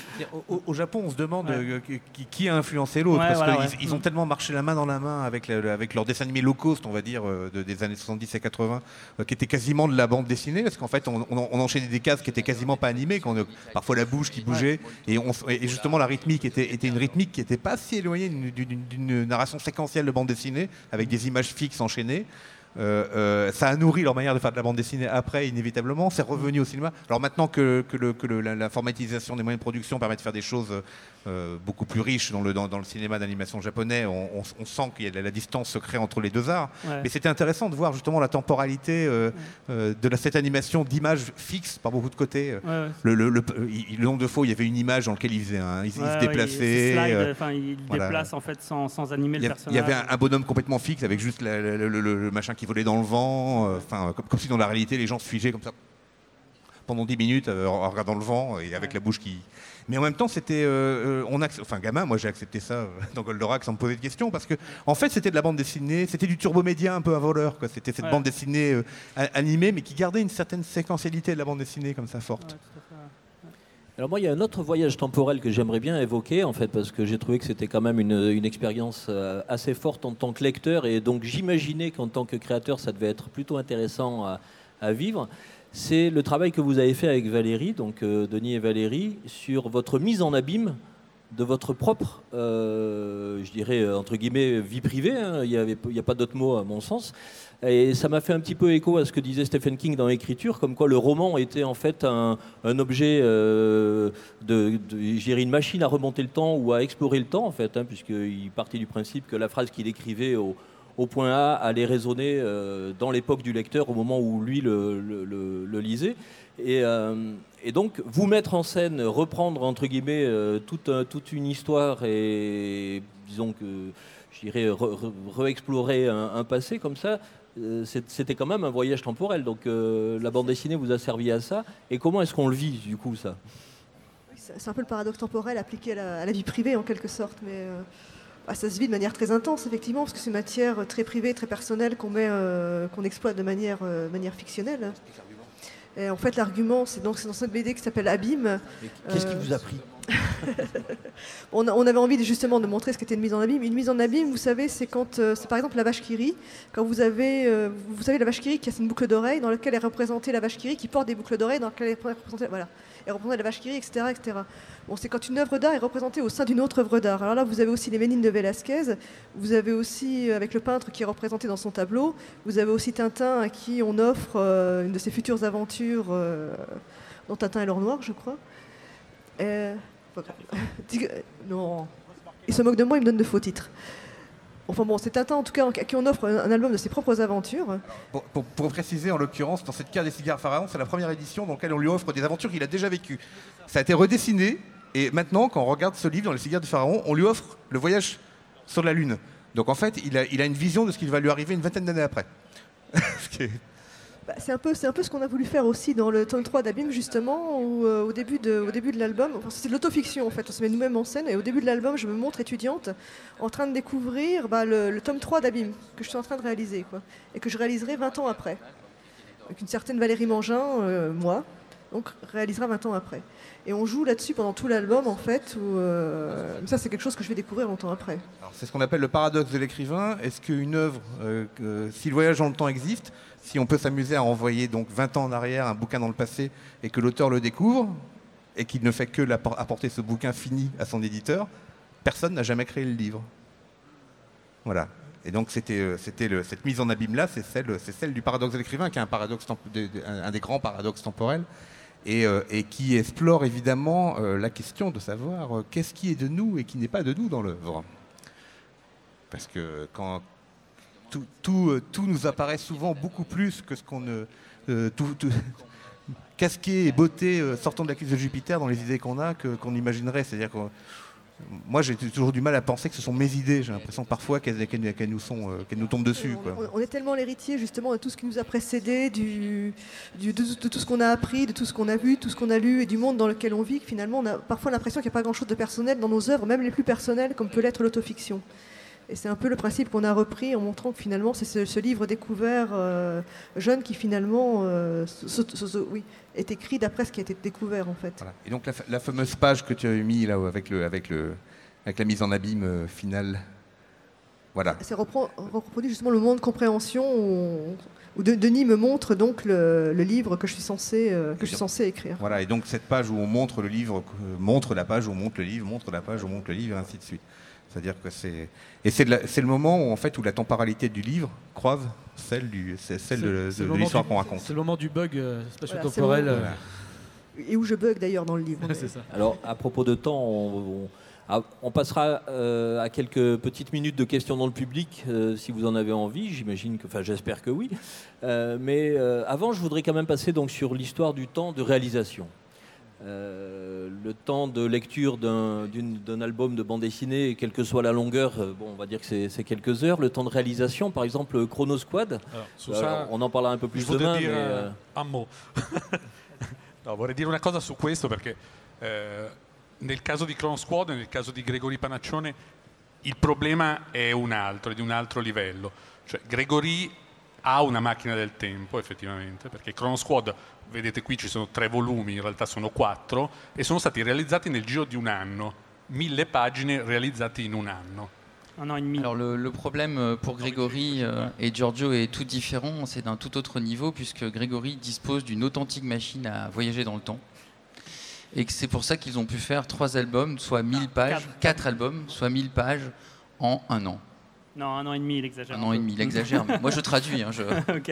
Au, au Japon, on se demande ouais. euh, qui, qui a influencé l'autre, ouais, parce voilà, qu'ils ouais. ils ont tellement marché la main dans la main avec, le, avec leurs dessins animés low cost, on va dire, euh, de, des années soixante-dix et quatre-vingts, euh, qui étaient quasiment de la bande dessinée, parce qu'en fait, on, on, on enchaînait des cases qui étaient quasiment pas animées, quand on, parfois la bouche qui bougeait, ouais. et, on, et justement la rythmique était, était une rythmique qui n'était pas si éloignée d'une, d'une, d'une narration séquentielle de bande dessinée, avec des images fixes enchaînées. Euh, euh, ça a nourri leur manière de faire de la bande dessinée après, inévitablement. C'est revenu au cinéma. Alors maintenant que, que, le, que le, la, la formatisation des moyens de production permet de faire des choses euh, beaucoup plus riches dans le, dans, dans le cinéma d'animation japonais, on, on, on sent qu'il y a la, la distance se crée entre les deux arts. Ouais. Mais c'était intéressant de voir justement la temporalité euh, ouais. euh, de la, cette animation d'images fixes par beaucoup de côtés. Ouais, ouais. Le, le, le, le nombre de fois où il y avait une image dans laquelle il, faisait un, il, ouais, il se déplaçait. Ouais, il, slide, euh, il voilà. déplace en fait sans, sans animer il y, le personnage. Il y avait un, un bonhomme complètement fixe avec juste la, la, le, le, le machin qui volait dans le vent, enfin euh, comme, comme si dans la réalité les gens se figeaient comme ça pendant dix minutes euh, en regardant le vent et avec ouais. la bouche qui... Mais en même temps, c'était... Euh, on a, enfin, gamin, moi j'ai accepté ça euh, dans Goldorak sans me poser de questions, parce que en fait c'était de la bande dessinée, c'était du turbomédia un peu à voleur, quoi. C'était cette ouais. bande dessinée euh, animée, mais qui gardait une certaine séquentialité de la bande dessinée comme ça forte. Ouais, alors moi, il y a un autre voyage temporel que j'aimerais bien évoquer, en fait, parce que j'ai trouvé que c'était quand même une, une expérience assez forte en tant que lecteur, et donc j'imaginais qu'en tant que créateur, ça devait être plutôt intéressant à, à vivre. C'est le travail que vous avez fait avec Valérie, donc euh, Denis et Valérie, sur votre mise en abîme de votre propre, euh, je dirais, entre guillemets, vie privée. Hein. Il n'y a, a pas d'autre mot à mon sens. Et ça m'a fait un petit peu écho à ce que disait Stephen King dans l'écriture, comme quoi le roman était en fait un, un objet, euh, de, de, je dirais une machine à remonter le temps ou à explorer le temps, en fait, hein, puisqu'il partait du principe que la phrase qu'il écrivait au, au point A allait résonner euh, dans l'époque du lecteur au moment où lui le, le, le, le lisait. Et, euh, et donc, vous mettre en scène, reprendre, entre guillemets, euh, toute, euh, toute une histoire et, disons que, je dirais, re, re, re-explorer un, un passé comme ça, euh, c'était quand même un voyage temporel. Donc, euh, la bande dessinée vous a servi à ça. Et comment est-ce qu'on le vit, du coup, ça ? C'est un peu le paradoxe temporel appliqué à la, à la vie privée, en quelque sorte, mais... Euh... Ah, ça se vit de manière très intense, effectivement, parce que c'est une matière très privée, très personnelle qu'on met, euh, qu'on exploite de manière, euh, manière fictionnelle. Et en fait, l'argument, c'est donc c'est dans cette B D qui s'appelle Abîme. Qu'est-ce euh... qui vous a pris? on, a, on avait envie justement de montrer ce qu'était une mise en abîme. Une mise en abîme, vous savez, c'est quand, euh, c'est par exemple la vache qui rit. Quand vous avez, euh, vous savez, la vache qui rit qui a une boucle d'oreille dans laquelle est représentée la vache qui rit qui porte des boucles d'oreilles dans laquelle est représentée, voilà, est représentée la vache qui rit, et cetera, et cetera. Bon, c'est quand une œuvre d'art est représentée au sein d'une autre œuvre d'art. Alors là, vous avez aussi les Ménines de Velázquez, vous avez aussi, avec le peintre qui est représenté dans son tableau, vous avez aussi Tintin à qui on offre euh, une de ses futures aventures, euh, dont Tintin et l'or noir, je crois. Et... Non, il se moque de moi, il me donne de faux titres. Enfin bon, c'est Tintin en tout cas à qui on offre un album de ses propres aventures. Pour, pour, pour préciser, en l'occurrence, dans cette carte des cigares pharaons, c'est la première édition dans laquelle on lui offre des aventures qu'il a déjà vécues. Ça a été redessiné, et maintenant, quand on regarde ce livre dans les cigares du pharaon, on lui offre le voyage sur la Lune. Donc en fait, il a, il a une vision de ce qui va lui arriver une vingtaine d'années après. ce, qui est, Bah, c'est un peu, c'est un peu ce qu'on a voulu faire aussi dans le tome trois d'Abîme, justement, où euh, au début de, au début de l'album, enfin, c'est de l'autofiction en fait, on se met nous-mêmes en scène, et au début de l'album, je me montre étudiante en train de découvrir bah, le, le tome trois d'Abîme, que je suis en train de réaliser, quoi, et que je réaliserai vingt ans après. Avec une certaine Valérie Mangin, euh, moi, donc réalisera vingt ans après. Et on joue là-dessus pendant tout l'album, en fait, où, euh, ça c'est quelque chose que je vais découvrir longtemps après. Alors, c'est ce qu'on appelle le paradoxe de l'écrivain. Est-ce qu'une œuvre, euh, euh, si le voyage dans le temps existe, si on peut s'amuser à envoyer donc vingt ans en arrière un bouquin dans le passé et que l'auteur le découvre et qu'il ne fait que apporter ce bouquin fini à son éditeur, personne n'a jamais créé le livre. Voilà. Et donc c'était, c'était le, cette mise en abîme-là, c'est celle, c'est celle du paradoxe de l'écrivain, qui est un, paradoxe temp- de, de, un des grands paradoxes temporels, et, euh, et qui explore évidemment euh, la question de savoir euh, qu'est-ce qui est de nous et qui n'est pas de nous dans l'œuvre. Parce que quand tout, tout, euh, tout nous apparaît souvent beaucoup plus que ce qu'on ne... Euh, tout, tout, casqué et beauté euh, sortant de la cuisse de Jupiter dans les idées qu'on a, que, qu'on imaginerait. C'est-à-dire que moi, j'ai toujours du mal à penser que ce sont mes idées. J'ai l'impression parfois qu'elles, qu'elles, qu'elles, nous, sont, euh, qu'elles nous tombent dessus. On, quoi. on est tellement l'héritier justement de tout ce qui nous a précédé, du, du, de, de tout ce qu'on a appris, de tout ce qu'on a vu, tout ce qu'on a lu et du monde dans lequel on vit, que finalement on a parfois l'impression qu'il n'y a pas grand-chose de personnel dans nos œuvres, même les plus personnelles, comme peut l'être l'autofiction. Et c'est un peu le principe qu'on a repris en montrant que finalement c'est ce, ce livre découvert euh, jeune qui finalement euh, so, so, so, oui, est écrit d'après ce qui a été découvert en fait. Voilà. Et donc la, la fameuse page que tu as mis là avec, le, avec, le, avec la mise en abîme euh, finale, voilà. C'est reprend, reproduit justement le moment de compréhension où, où Denis me montre donc le, le livre que je suis censé euh, que je suis censé écrire. Voilà. Et donc cette page où on montre le livre, euh, montre la page où on montre le livre, montre la page où on montre le livre, et ainsi de suite. C'est-à-dire que c'est et c'est, la, c'est le moment où en fait où la temporalité du livre croise celle du c'est celle c'est, de, c'est de, de de l'histoire du, qu'on raconte. C'est le moment du bug euh, spatio-temporel. Voilà, euh. Et où je bug d'ailleurs dans le livre. C'est ça. Alors, à propos de temps, on, on, on passera euh, à quelques petites minutes de questions dans le public, euh, si vous en avez envie. J'imagine que, enfin, j'espère que oui. Euh, mais euh, avant, je voudrais quand même passer donc sur l'histoire du temps de réalisation. Euh, le temps de lecture d'un, d'une, d'un album de bande dessinée, quelle que soit la longueur, euh, bon, on va dire que c'est, c'est quelques heures. Le temps de réalisation, par exemple, Chrono Squad, Alors, su euh, ça, on en parlera un peu plus je voudrais demain. dire Mais, euh... un mot. No, vorrei dire una cosa su questo perché eh, nel caso di Chrono Squad e nel caso di Grégory Panaccione il problema è un altro, è di un altro livello. Cioè, Grégory ha una macchina del tempo effettivamente, perché Chrono Squad, vedete qui ci sono tre volumi, in realtà sono quattro, e sono stati realizzati nel giro di un anno, mille pagine realizzate in un anno. Un an et demi. Alors le, le problème pour Grégory euh, et Giorgio est tout différent, c'est d'un tout autre niveau puisque Grégory dispose d'une authentique machine à voyager dans le temps et que c'est pour ça qu'ils ont pu faire trois albums, soit mille pages, quatre, quatre albums, soit mille pages en un an. Non, un an et demi, il exagère. Un an et demi, il exagère. Mais moi je traduis. Hein, je... Ok.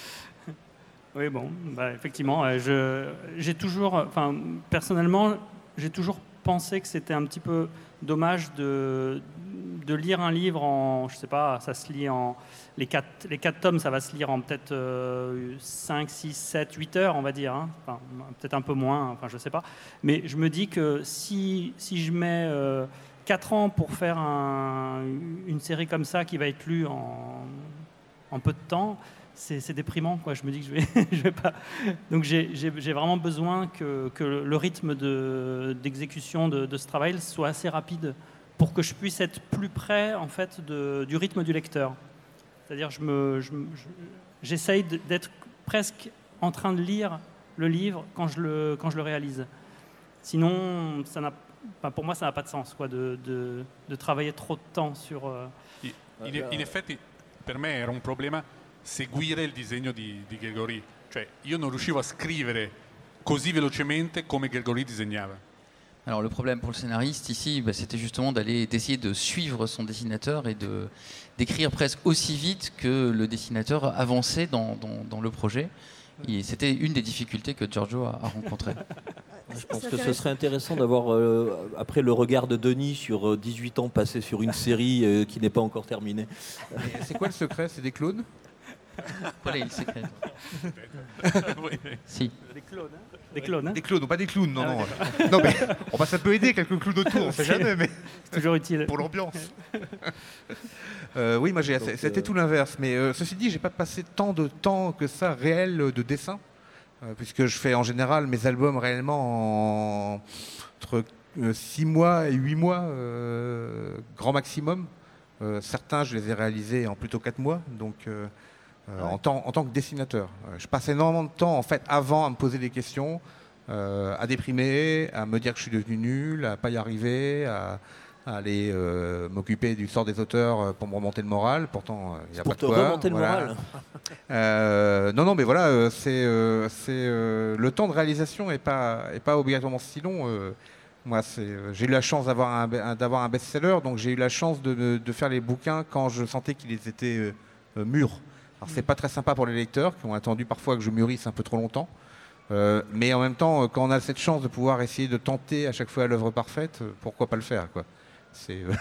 Oui, bon, bah, effectivement, euh, je, j'ai toujours, enfin, personnellement, j'ai toujours pensé que c'était un petit peu dommage de, de lire un livre en, je sais pas, ça se lit en, les quatre, les quatre tomes, ça va se lire en peut-être euh, cinq, six, sept, huit heures, on va dire, hein. Enfin, peut-être un peu moins, enfin, je sais pas. Mais je me dis que si, si je mets euh, quatre ans pour faire un, une série comme ça qui va être lue en, en peu de temps, C'est, c'est déprimant, quoi. Je me dis que je vais, je vais pas. Donc j'ai, j'ai, j'ai vraiment besoin que, que le rythme de, d'exécution de, de ce travail soit assez rapide pour que je puisse être plus près, en fait, de, du rythme du lecteur. C'est-à-dire, je me, je, je, j'essaye d'être presque en train de lire le livre quand je le, quand je le réalise. Sinon, ça n'a, enfin, pour moi, ça n'a pas de sens, quoi, de, de, de travailler trop de temps sur. Euh... In, in effetti, per me era un problema seguire il disegno di, di Grégory, cioè io non riuscivo a scrivere così velocemente come Grégory disegnava. Alors le problème pour le scénariste ici, bah, c'était justement d'aller d'essayer de suivre son dessinateur et de d'écrire presque aussi vite que le dessinateur avançait dans, dans, dans le projet. Et c'était une des difficultés que Giorgio a, a rencontrées. Je pense que ce serait intéressant d'avoir, euh, après le regard de Denis sur euh, dix-huit ans passés sur une série euh, qui n'est pas encore terminée. Et c'est quoi le secret? C'est des clones? Qual è il segreto? Si. Des clones, hein Des clones, hein Des clones, pas des clowns, non, Ah, non. ouais. Non, mais on va ça peut aider, quelques clowns autour, on sait jamais, mais C'est toujours utile. pour l'ambiance. Euh, oui, moi, j'ai, c'était tout l'inverse. Mais euh, ceci dit, j'ai pas passé tant de temps que ça réel de dessin, euh, puisque je fais en général mes albums réellement en, entre six mois et huit mois, euh, grand maximum. Euh, certains, je les ai réalisés en plutôt quatre mois, donc euh, euh, en, tant, en tant que dessinateur. Euh, je passe énormément de temps, en fait, avant à me poser des questions, euh, à déprimer, à me dire que je suis devenu nul, à pas y arriver, à, à aller euh, m'occuper du sort des auteurs pour me remonter le moral. Pourtant, il n'y a Pour pas te de quoi. remonter le Voilà. moral. Euh, non, non, mais voilà, euh, c'est, euh, c'est euh, le temps de réalisation n'est pas, est pas obligatoirement si long. Euh, moi, c'est, euh, j'ai eu la chance d'avoir un, un- d'avoir un best-seller, donc j'ai eu la chance de, de- de faire les bouquins quand je sentais qu'ils étaient euh, euh, mûrs. Alors, c'est pas très sympa pour les lecteurs qui ont attendu parfois que je mûrisse un peu trop longtemps. Euh, mais en même temps, euh, quand on a cette chance de pouvoir essayer de tenter à chaque fois l'œuvre parfaite, euh, pourquoi pas le faire, quoi. C'est euh,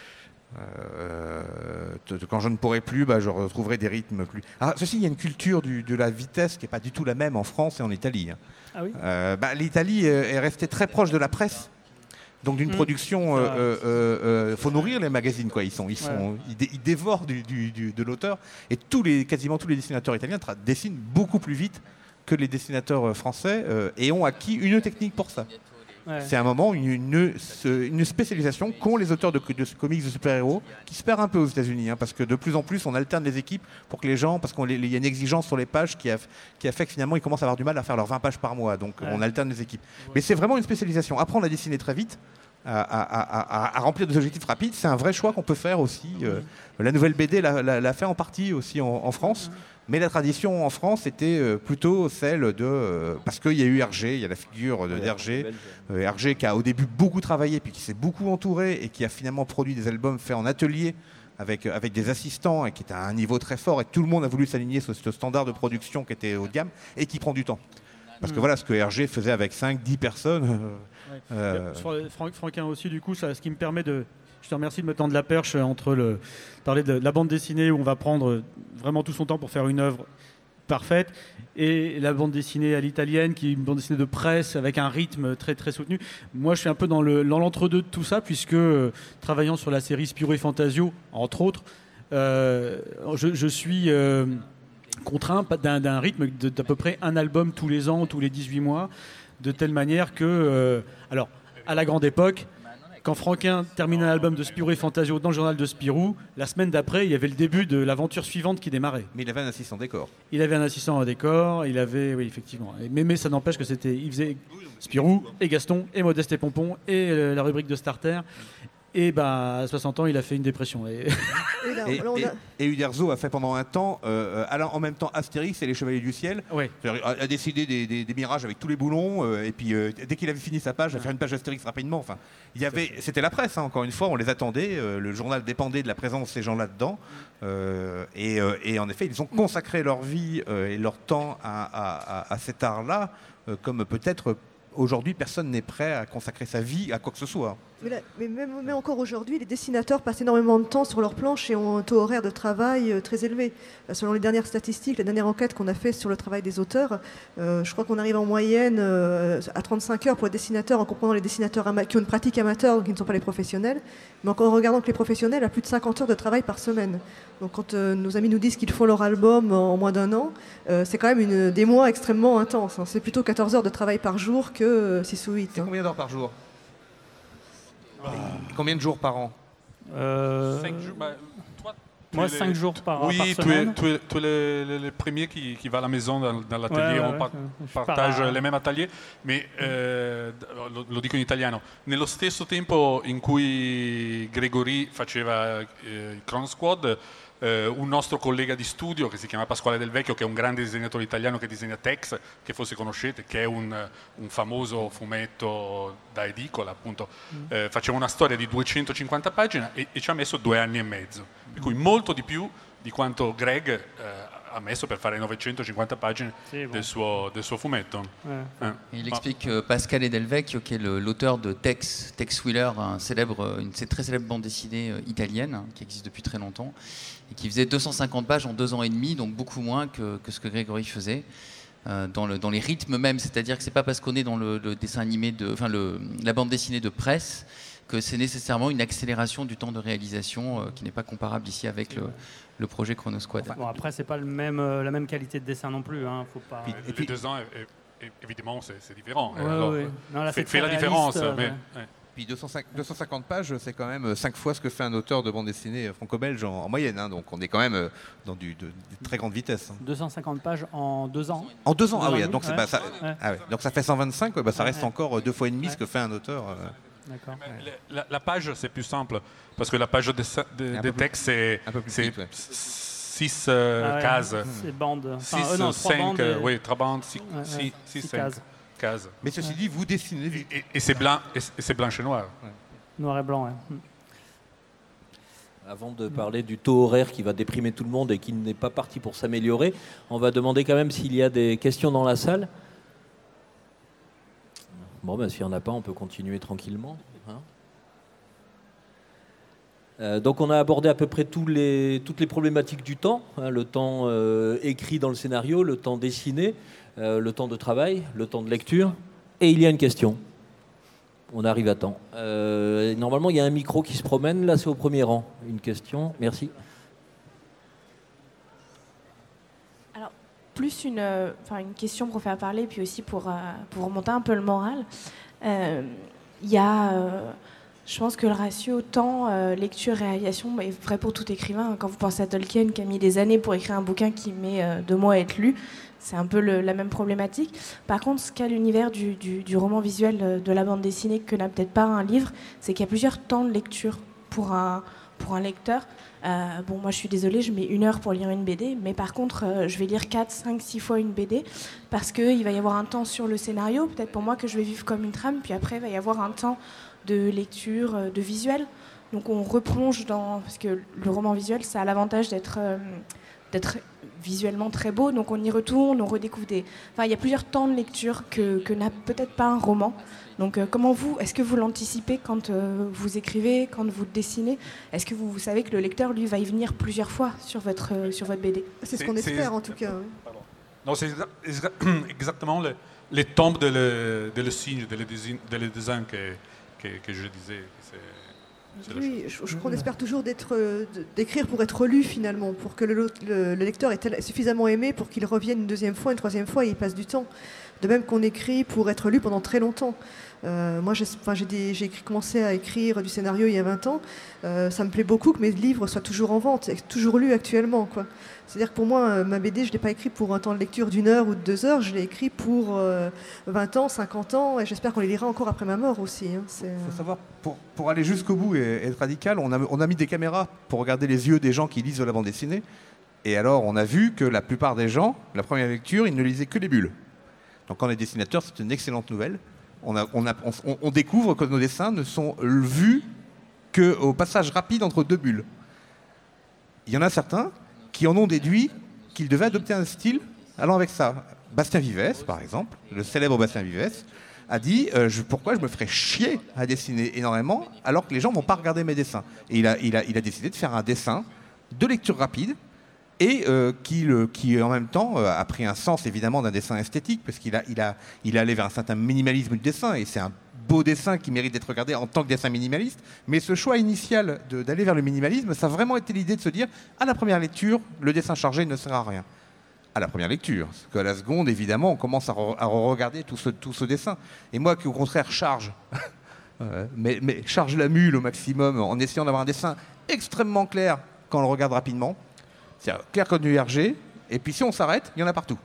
Euh, t- t- quand je ne pourrai plus, bah, je retrouverai des rythmes plus. Ah, ceci, il y a une culture du- de la vitesse qui n'est pas du tout la même en France et en Italie, hein. Ah oui Euh, bah, L'Italie euh, est restée très proche de la presse, donc d'une Mm. production. Ah, Il euh, euh, euh, faut nourrir les magazines, quoi. Ils sont, ils sont, Ouais. ils, dé- ils dévorent du, du- du- de l'auteur. Et tous les, quasiment tous les dessinateurs italiens tra- dessinent beaucoup plus vite que les dessinateurs euh, français euh, et ont acquis une technique pour ça. Ouais. C'est un moment, une, une, ce- une spécialisation qu'ont les auteurs de, de comics de super-héros, qui se perd un peu aux États-Unis, hein, parce que de plus en plus, on alterne les équipes pour que les gens, parce qu'il y a une exigence sur les pages qui a, qui a fait que finalement, ils commencent à avoir du mal à faire leurs vingt pages par mois. Donc, Ouais. on alterne les équipes. Mais c'est vraiment une spécialisation. Apprendre à dessiner très vite, à, à- à- à- à remplir des objectifs rapides, c'est un vrai choix qu'on peut faire aussi. Euh, la nouvelle B D l'a, l'a- l'a fait en partie aussi en, en France. Mais la tradition en France était euh, plutôt celle de... euh, parce qu'il y a eu Hergé, il y a la figure de- d'Hergé. Euh, Hergé qui a au début beaucoup travaillé, puis qui s'est beaucoup entouré et qui a finalement produit des albums faits en atelier avec, avec des assistants et qui était à un niveau très fort et tout le monde a voulu s'aligner sur ce standard de production qui était haut de gamme et qui prend du temps. Parce que Mm. voilà, ce que Hergé faisait avec cinq dix personnes... euh, Ouais. euh, Sur le- Franck- Franquin aussi, du coup, ça, ce qui me permet de. Je te remercie de me tendre la perche entre le. Parler de la bande dessinée où on va prendre vraiment tout son temps pour faire une œuvre parfaite et la bande dessinée à l'italienne qui est une bande dessinée de presse avec un rythme très très soutenu. Moi, je suis un peu dans le- dans l'entre-deux de tout ça puisque euh, travaillant sur la série Spirou et Fantasio, entre autres, euh, je, je suis. euh, contraint d'un d'un rythme de- d'à peu près un album tous les ans, tous les dix-huit mois, de telle manière que, euh, alors, à la grande époque, quand Franquin termine un album de Spirou et Fantasio dans le journal de Spirou, la semaine d'après, il y avait le début de l'aventure suivante qui démarrait. mais il avait un assistant décor. Il avait un assistant au décor, il avait, oui, effectivement. Et- Mais, mais ça n'empêche que c'était, il faisait Spirou et Gaston et Modeste et Pompon et euh, la rubrique de Starter. Et bah, à soixante ans, il a fait une dépression. Et- Et là, Et, là, on et- a- et Uderzo a fait pendant un temps, euh, euh, alors en même temps Astérix et les Chevaliers du Ciel. ouais. C'est-à-dire, A, a décidé des, des- des mirages avec tous les boulons, euh, et puis euh, dès qu'il avait fini sa page, à faire une page Astérix rapidement. Enfin, il y avait, c'était la presse, hein, encore une fois, on les attendait. euh, le journal dépendait de la présence de ces gens là-dedans, euh, et, euh, et en effet, ils ont consacré leur vie euh, et leur temps à, à- à- à cet art-là, euh, comme peut-être aujourd'hui personne n'est prêt à consacrer sa vie à quoi que ce soit. Mais, là- mais même, mais encore aujourd'hui, les dessinateurs passent énormément de temps sur leur planche et ont un taux horaire de travail euh, très élevé. Euh, selon les dernières statistiques, la dernière enquête qu'on a faite sur le travail des auteurs, euh, je crois qu'on arrive en moyenne euh, à trente-cinq heures pour les dessinateurs, en comprenant les dessinateurs ama- qui ont une pratique amateur, donc qui ne sont pas les professionnels, mais en regardant que les professionnels à plus de cinquante heures de travail par semaine. Donc quand euh, nos amis nous disent qu'ils font leur album en moins d'un an, euh, c'est quand même une, des mois extrêmement intenses, hein. C'est plutôt quatorze heures de travail par jour que euh, six ou huit. C'est combien d'heures par jour? Combien de jours par an? Euh, Cinq jours, bah, toi, tu moi, es le- cinq jours par, Oui, par tu es, semaine. tu es, tu es le, le- le premier qui, qui va à la maison dans, dans l'atelier, Ouais, on ouais, par- ouais. Je partage pars à- le même atelier, mais eh, lo, lo dico in italiano, nello stesso tempo in cui Gregory faceva eh, il Cron Squad, eh, un nostro collega di studio che si chiama Pasquale Del Vecchio, che è un grande disegnatore italiano che disegna Tex, che forse conoscete, che è un, un famoso fumetto da edicola, appunto, eh, faceva una storia di duecentocinquanta pagine e, e ci ha messo due anni e mezzo, per cui molto di più di quanto Greg eh, ha messo per fare novecentocinquanta pagine Sì, bon. del, suo, del suo fumetto. Ouais. Eh. Et il explique que Pascal Edelvecchio, qui est le- l'auteur de Tex, Tex Wheeler, un célèbre, une très célèbre bande dessinée euh, italienne hein, qui existe depuis très longtemps et qui faisait deux cent cinquante pages en deux ans et demi, donc beaucoup moins que, que ce que Grégory faisait. Euh, dans, le, dans les rythmes même, c'est-à-dire que c'est pas parce qu'on est dans le, le dessin animé, de, enfin le, la bande dessinée de presse que c'est nécessairement une accélération du temps de réalisation euh, qui n'est pas comparable ici avec le, le projet Chrono Squad. Bon, après, c'est pas le même, euh, la même qualité de dessin non plus. Hein. Faut pas. Puis- Eh, Et les puis- deux ans, eh, eh, évidemment, c'est c'est différent. Ouais, Eh, alors, ouais. Non, là, fais, c'est fais très la différence. réaliste, Mais, ouais. eh. Puis deux cent cinq deux cent cinquante pages, c'est quand même cinq fois ce que fait un auteur de bande dessinée franco-belge en, en moyenne. Hein, donc on est quand même euh, dans du, de, de très grande vitesse. Hein. deux cent cinquante pages en deux ans. En deux ans, Deux ah ans oui, et donc, demi, c'est- ouais. bah, ça, Ouais. ah ouais, donc ça fait cent vingt-cinq, ouais, bah, ça Ouais, reste ouais. encore deux fois et demi Ouais. ce que fait un auteur. euh. D'accord. Mais le- La, la page, c'est plus simple, parce que la page de, dessin- de, Un de peu plus- texte, c'est un peu plus c'est petite, ouais. six Ah ouais, cases. C'est bandes. Enfin, six, euh, non, trois cinq, bandes. euh, et- oui, trois bandes, six, Ouais, ouais, six, six six, cinq cases. cases. Mais ceci dit, vous dessinez Et, vite. et- et c'est blanc, et c'est et c'est blanche et noir. Noir et blanc, ouais. Mm. Avant de parler du taux horaire qui va déprimer tout le monde et qui n'est pas parti pour s'améliorer, on va demander quand même s'il y a des questions dans la salle. Bon, ben, s'il n'y en a pas, on peut continuer tranquillement. hein. Euh, donc on a abordé à peu près tous les, toutes les problématiques du temps, hein, le temps euh, écrit dans le scénario, le temps dessiné, euh, le temps de travail, le temps de lecture. Et il y a une question. On arrive à temps. Euh, normalement, il y a un micro qui se promène. Là, c'est au premier rang. Une question. Merci. Alors, plus une, euh, enfin, une question pour faire parler, puis aussi pour, euh, pour remonter un peu le moral. Euh, Il y a, euh, je pense que le ratio temps, euh, lecture, réalisation est vrai pour tout écrivain. Quand vous pensez à Tolkien, qui a mis des années pour écrire un bouquin qui met euh, deux mois à être lu, c'est un peu le- la même problématique. Par contre, ce qu'a l'univers du, du- du roman visuel, euh, de la bande dessinée, que n'a peut-être pas un livre, c'est qu'il y a plusieurs temps de lecture pour un, pour un lecteur. Euh, bon, moi je suis désolée, je mets une heure pour lire une B D, mais par contre, euh, je vais lire quatre, cinq, six fois une B D, parce qu'il va y avoir un temps sur le scénario, peut-être pour moi que je vais vivre comme une trame, puis après, il va y avoir un temps de lecture, euh, de visuel. Donc on replonge dans... Parce que le roman visuel, ça a l'avantage d'être... euh, d'être visuellement très beau, donc on y retourne, on redécouvre des... Enfin, il y a plusieurs temps de lecture que, que n'a peut-être pas un roman. Donc euh, comment vous, est-ce que vous l'anticipez quand euh, vous écrivez, quand vous dessinez? Est-ce que vous, vous savez que le lecteur, lui, va y venir plusieurs fois sur votre, euh, sur votre B D? C'est ce C'est- qu'on c'est- espère en tout cas. oui. Non, c'est exa- exa- exactement le- les tombes de le, de le signe, de le dessin, de le dessin que, que, que je disais. C'est- c'est la Oui, chose. je, je crois qu'on espère toujours d'être, euh, de- d'écrire pour être lu finalement, pour que le, le- le lecteur ait tel- suffisamment aimé pour qu'il revienne une deuxième fois, une troisième fois et il passe du temps. De même qu'on écrit pour être lu pendant très longtemps. Euh, moi, j'ai, enfin, j'ai, des- j'ai écrit- commencé à écrire du scénario il y a vingt ans. Euh, ça me plaît beaucoup que mes livres soient toujours en vente, et toujours lus actuellement, quoi. C'est-à-dire que pour moi, euh, ma B D, je ne l'ai pas écrit pour un temps de lecture d'une heure ou de deux heures, je l'ai écrit pour euh, vingt ans, cinquante ans, et j'espère qu'on les lira encore après ma mort aussi. hein. C'est, Il euh, faut savoir, pour, pour aller jusqu'au bout et, et être radical, on a, on a mis des caméras pour regarder les yeux des gens qui lisent de la bande dessinée. Et alors, on a vu que la plupart des gens, la première lecture, ils ne lisaient que les bulles. Donc, quand on est dessinateur, c'est une excellente nouvelle. On, a- on a- on- on découvre que nos dessins ne sont vus qu'au passage rapide entre deux bulles. Il y en a certains qui en ont déduit qu'ils devaient adopter un style allant avec ça. Bastien Vivès, par exemple, le célèbre Bastien Vivès, a dit euh, je- pourquoi je me ferais chier à dessiner énormément alors que les gens ne vont pas regarder mes dessins. Et il a, il a- il a décidé de faire un dessin de lecture rapide et euh, qui, le- qui, en même temps, euh, a pris un sens évidemment d'un dessin esthétique parce qu'il a, il a, il est allé vers un certain minimalisme du dessin et c'est un beau dessin qui mérite d'être regardé en tant que dessin minimaliste. Mais ce choix initial de- d'aller vers le minimalisme, ça a vraiment été l'idée de se dire à la première lecture, le dessin chargé ne sert à rien. À la première lecture. Parce qu'à la seconde, évidemment, on commence à, re- à regarder tout ce, tout ce dessin. Et moi qui, au contraire, charge, euh, mais, mais charge la mule au maximum en essayant d'avoir un dessin extrêmement clair quand on le regarde rapidement. C'est-à-dire clair comme du R G. Et puis si on s'arrête, il y en a partout.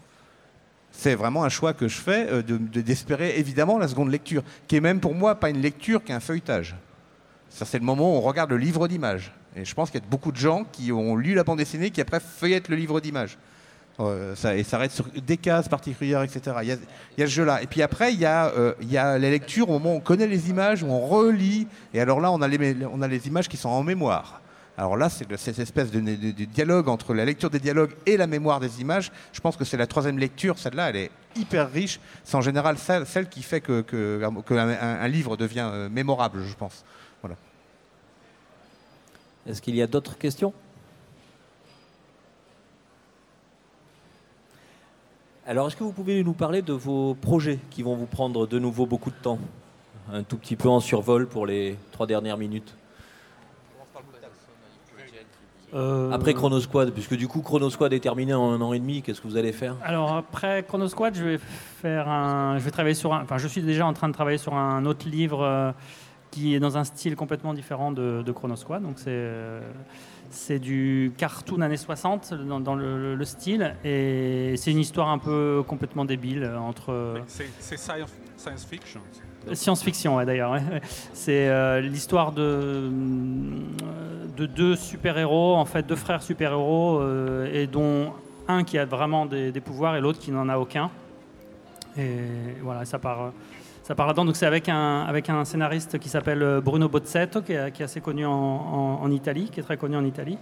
C'est vraiment un choix que je fais euh, de- de- d'espérer évidemment la seconde lecture, qui est même pour moi pas une lecture qu'un feuilletage. Ça, c'est le moment où on regarde le livre d'images. Et je pense qu'il y a beaucoup de gens qui ont lu la bande dessinée qui après feuillettent le livre d'images. Euh, ça, et s'arrêtent sur des cases particulières, et cetera. Il y a, il y a ce jeu-là. Et puis après, il y, a, euh, il y a la lecture au moment où on connaît les images, où on relit. Et alors là, on a les, on a les images qui sont en mémoire. Alors là, c'est cette espèce de, de, de dialogue entre la lecture des dialogues et la mémoire des images. Je pense que c'est la troisième lecture. Celle-là, elle est hyper riche. C'est en général celle, celle qui fait que, que, que un, un livre devient euh, mémorable, je pense. Voilà. Est-ce qu'il y a d'autres questions ? Alors, est-ce que vous pouvez nous parler de vos projets qui vont vous prendre de nouveau beaucoup de temps ? Un tout petit peu en survol pour les trois dernières minutes. Euh... Après Chrono Squad, puisque du coup Chrono Squad est terminé en un an et demi, qu'est-ce que vous allez faire ? Alors après Chrono Squad, je vais faire un, je vais travailler sur un, enfin je suis déjà en train de travailler sur un autre livre euh, qui est dans un style complètement différent de, de Chrono Squad. Donc c'est euh, c'est du cartoon années soixante dans, dans le, le style, et c'est une histoire un peu complètement débile entre. C'est, c'est science, science fiction. Science-fiction, ouais, d'ailleurs. Ouais. C'est euh, l'histoire de, de deux super-héros, en fait, deux frères super-héros, euh, et dont un qui a vraiment des, des pouvoirs et l'autre qui n'en a aucun. Et voilà, ça part, ça part là-dedans. Donc c'est avec un, avec un scénariste qui s'appelle Bruno Bozzetto, qui est, qui est assez connu en, en, en Italie, qui est très connu en Italie.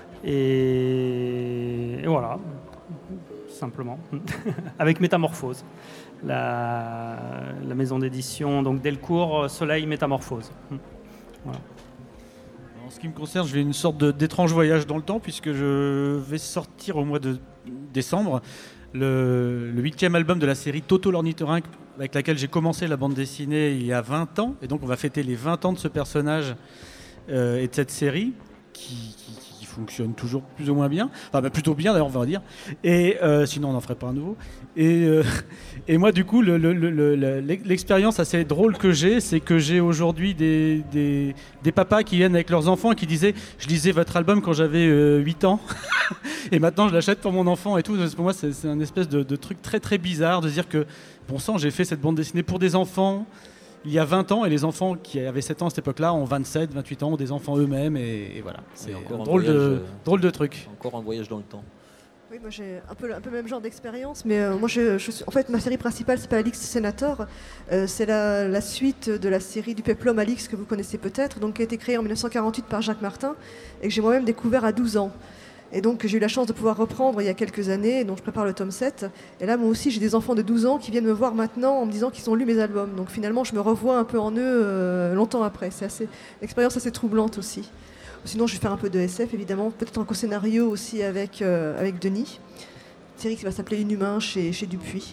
Et, et voilà, simplement. Avec Métamorphose. La, la maison d'édition donc Delcourt, Soleil Métamorphose. Voilà. En ce qui me concerne, je vais une sorte de, d'étrange voyage dans le temps, puisque je vais sortir au mois de décembre le, le huitième album de la série Toto l'ornithorynque, avec laquelle j'ai commencé la bande dessinée il y a vingt ans, et donc on va fêter les vingt ans de ce personnage euh, et de cette série qui, qui fonctionne toujours plus ou moins bien, enfin bah, plutôt bien d'ailleurs on va dire, et euh, sinon on n'en ferait pas un nouveau. Et, euh, et moi du coup le, le, le, le, l'expérience assez drôle que j'ai, c'est que j'ai aujourd'hui des, des, des papas qui viennent avec leurs enfants et qui disaient je lisais votre album quand j'avais euh, huit ans et maintenant je l'achète pour mon enfant et tout. Pour moi c'est, c'est un espèce de, de truc très très bizarre de dire que bon sang j'ai fait cette bande dessinée pour des enfants il y a vingt ans, et les enfants qui avaient sept ans à cette époque-là ont vingt-sept, vingt-huit ans, ont des enfants eux-mêmes, et, et voilà. C'est un, un drôle, voyage, de, euh, drôle de truc. Encore un voyage dans le temps. Oui, moi j'ai un peu, un peu le même genre d'expérience, mais euh, moi je, je suis, en fait ma série principale s'appelle Alix Senator. Euh, c'est la, la suite de la série du Peplum Alix que vous connaissez peut-être, donc qui a été créée en dix-neuf cent quarante-huit par Jacques Martin et que j'ai moi-même découvert à douze ans. Et donc j'ai eu la chance de pouvoir reprendre il y a quelques années, donc je prépare le tome sept. Et là moi aussi j'ai des enfants de douze ans qui viennent me voir maintenant en me disant qu'ils ont lu mes albums. Donc finalement je me revois un peu en eux euh, longtemps après. C'est assez, une expérience assez troublante aussi. Sinon je vais faire un peu de S F évidemment, peut-être en co-scénario aussi avec, euh, avec Denis. Une série qui va s'appeler Inhumain chez, chez Dupuis.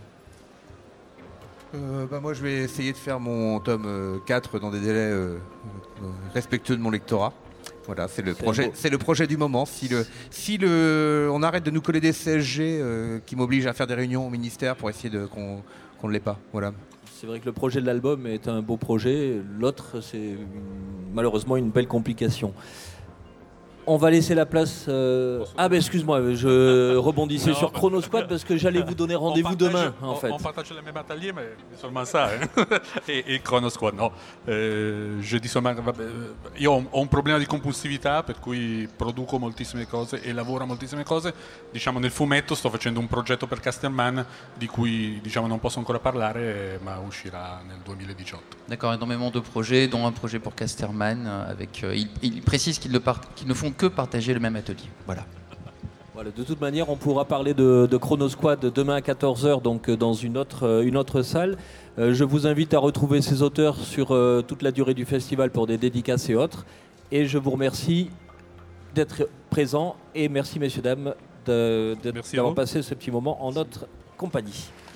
Euh, bah moi je vais essayer de faire mon tome euh, quatre dans des délais euh, euh, respectueux de mon lectorat. Voilà, c'est le, projet, c'est le projet du moment. Si, le, si le, on arrête de nous coller des C S G euh, qui m'obligent à faire des réunions au ministère pour essayer de, qu'on, qu'on ne l'ait pas. Voilà. C'est vrai que le projet de l'album est un beau projet. L'autre, c'est une, malheureusement une belle complication. On va laisser la place... Euh... Ah ben excuse-moi, je rebondissais non, sur Chrono Squad parce que j'allais vous donner rendez-vous partage, demain en on, fait. On partage le même atelier mais seulement ça. Hein. e, e Chrono Squad no. Eh, je dis seulement, vabbè, io ho un problema di compulsività per cui produco moltissime cose e lavoro a moltissime cose. Diciamo nel fumetto sto facendo un progetto per Casterman di cui diciamo non posso ancora parlare ma uscirà nel duemiladiciotto. D'accord, énormément de projets dont un projet pour Casterman avec euh, il, il précise qu'ils ne, part, qu'ils ne font que partager le même atelier. Voilà. Voilà, de toute manière, on pourra parler de, de Chrono Squad demain à quatorze heures, donc dans une autre, une autre salle. Euh, je vous invite à retrouver ces auteurs sur euh, toute la durée du festival pour des dédicaces et autres. Et je vous remercie d'être présents et merci, messieurs, dames, de, de, d'avoir passé ce petit moment en notre compagnie.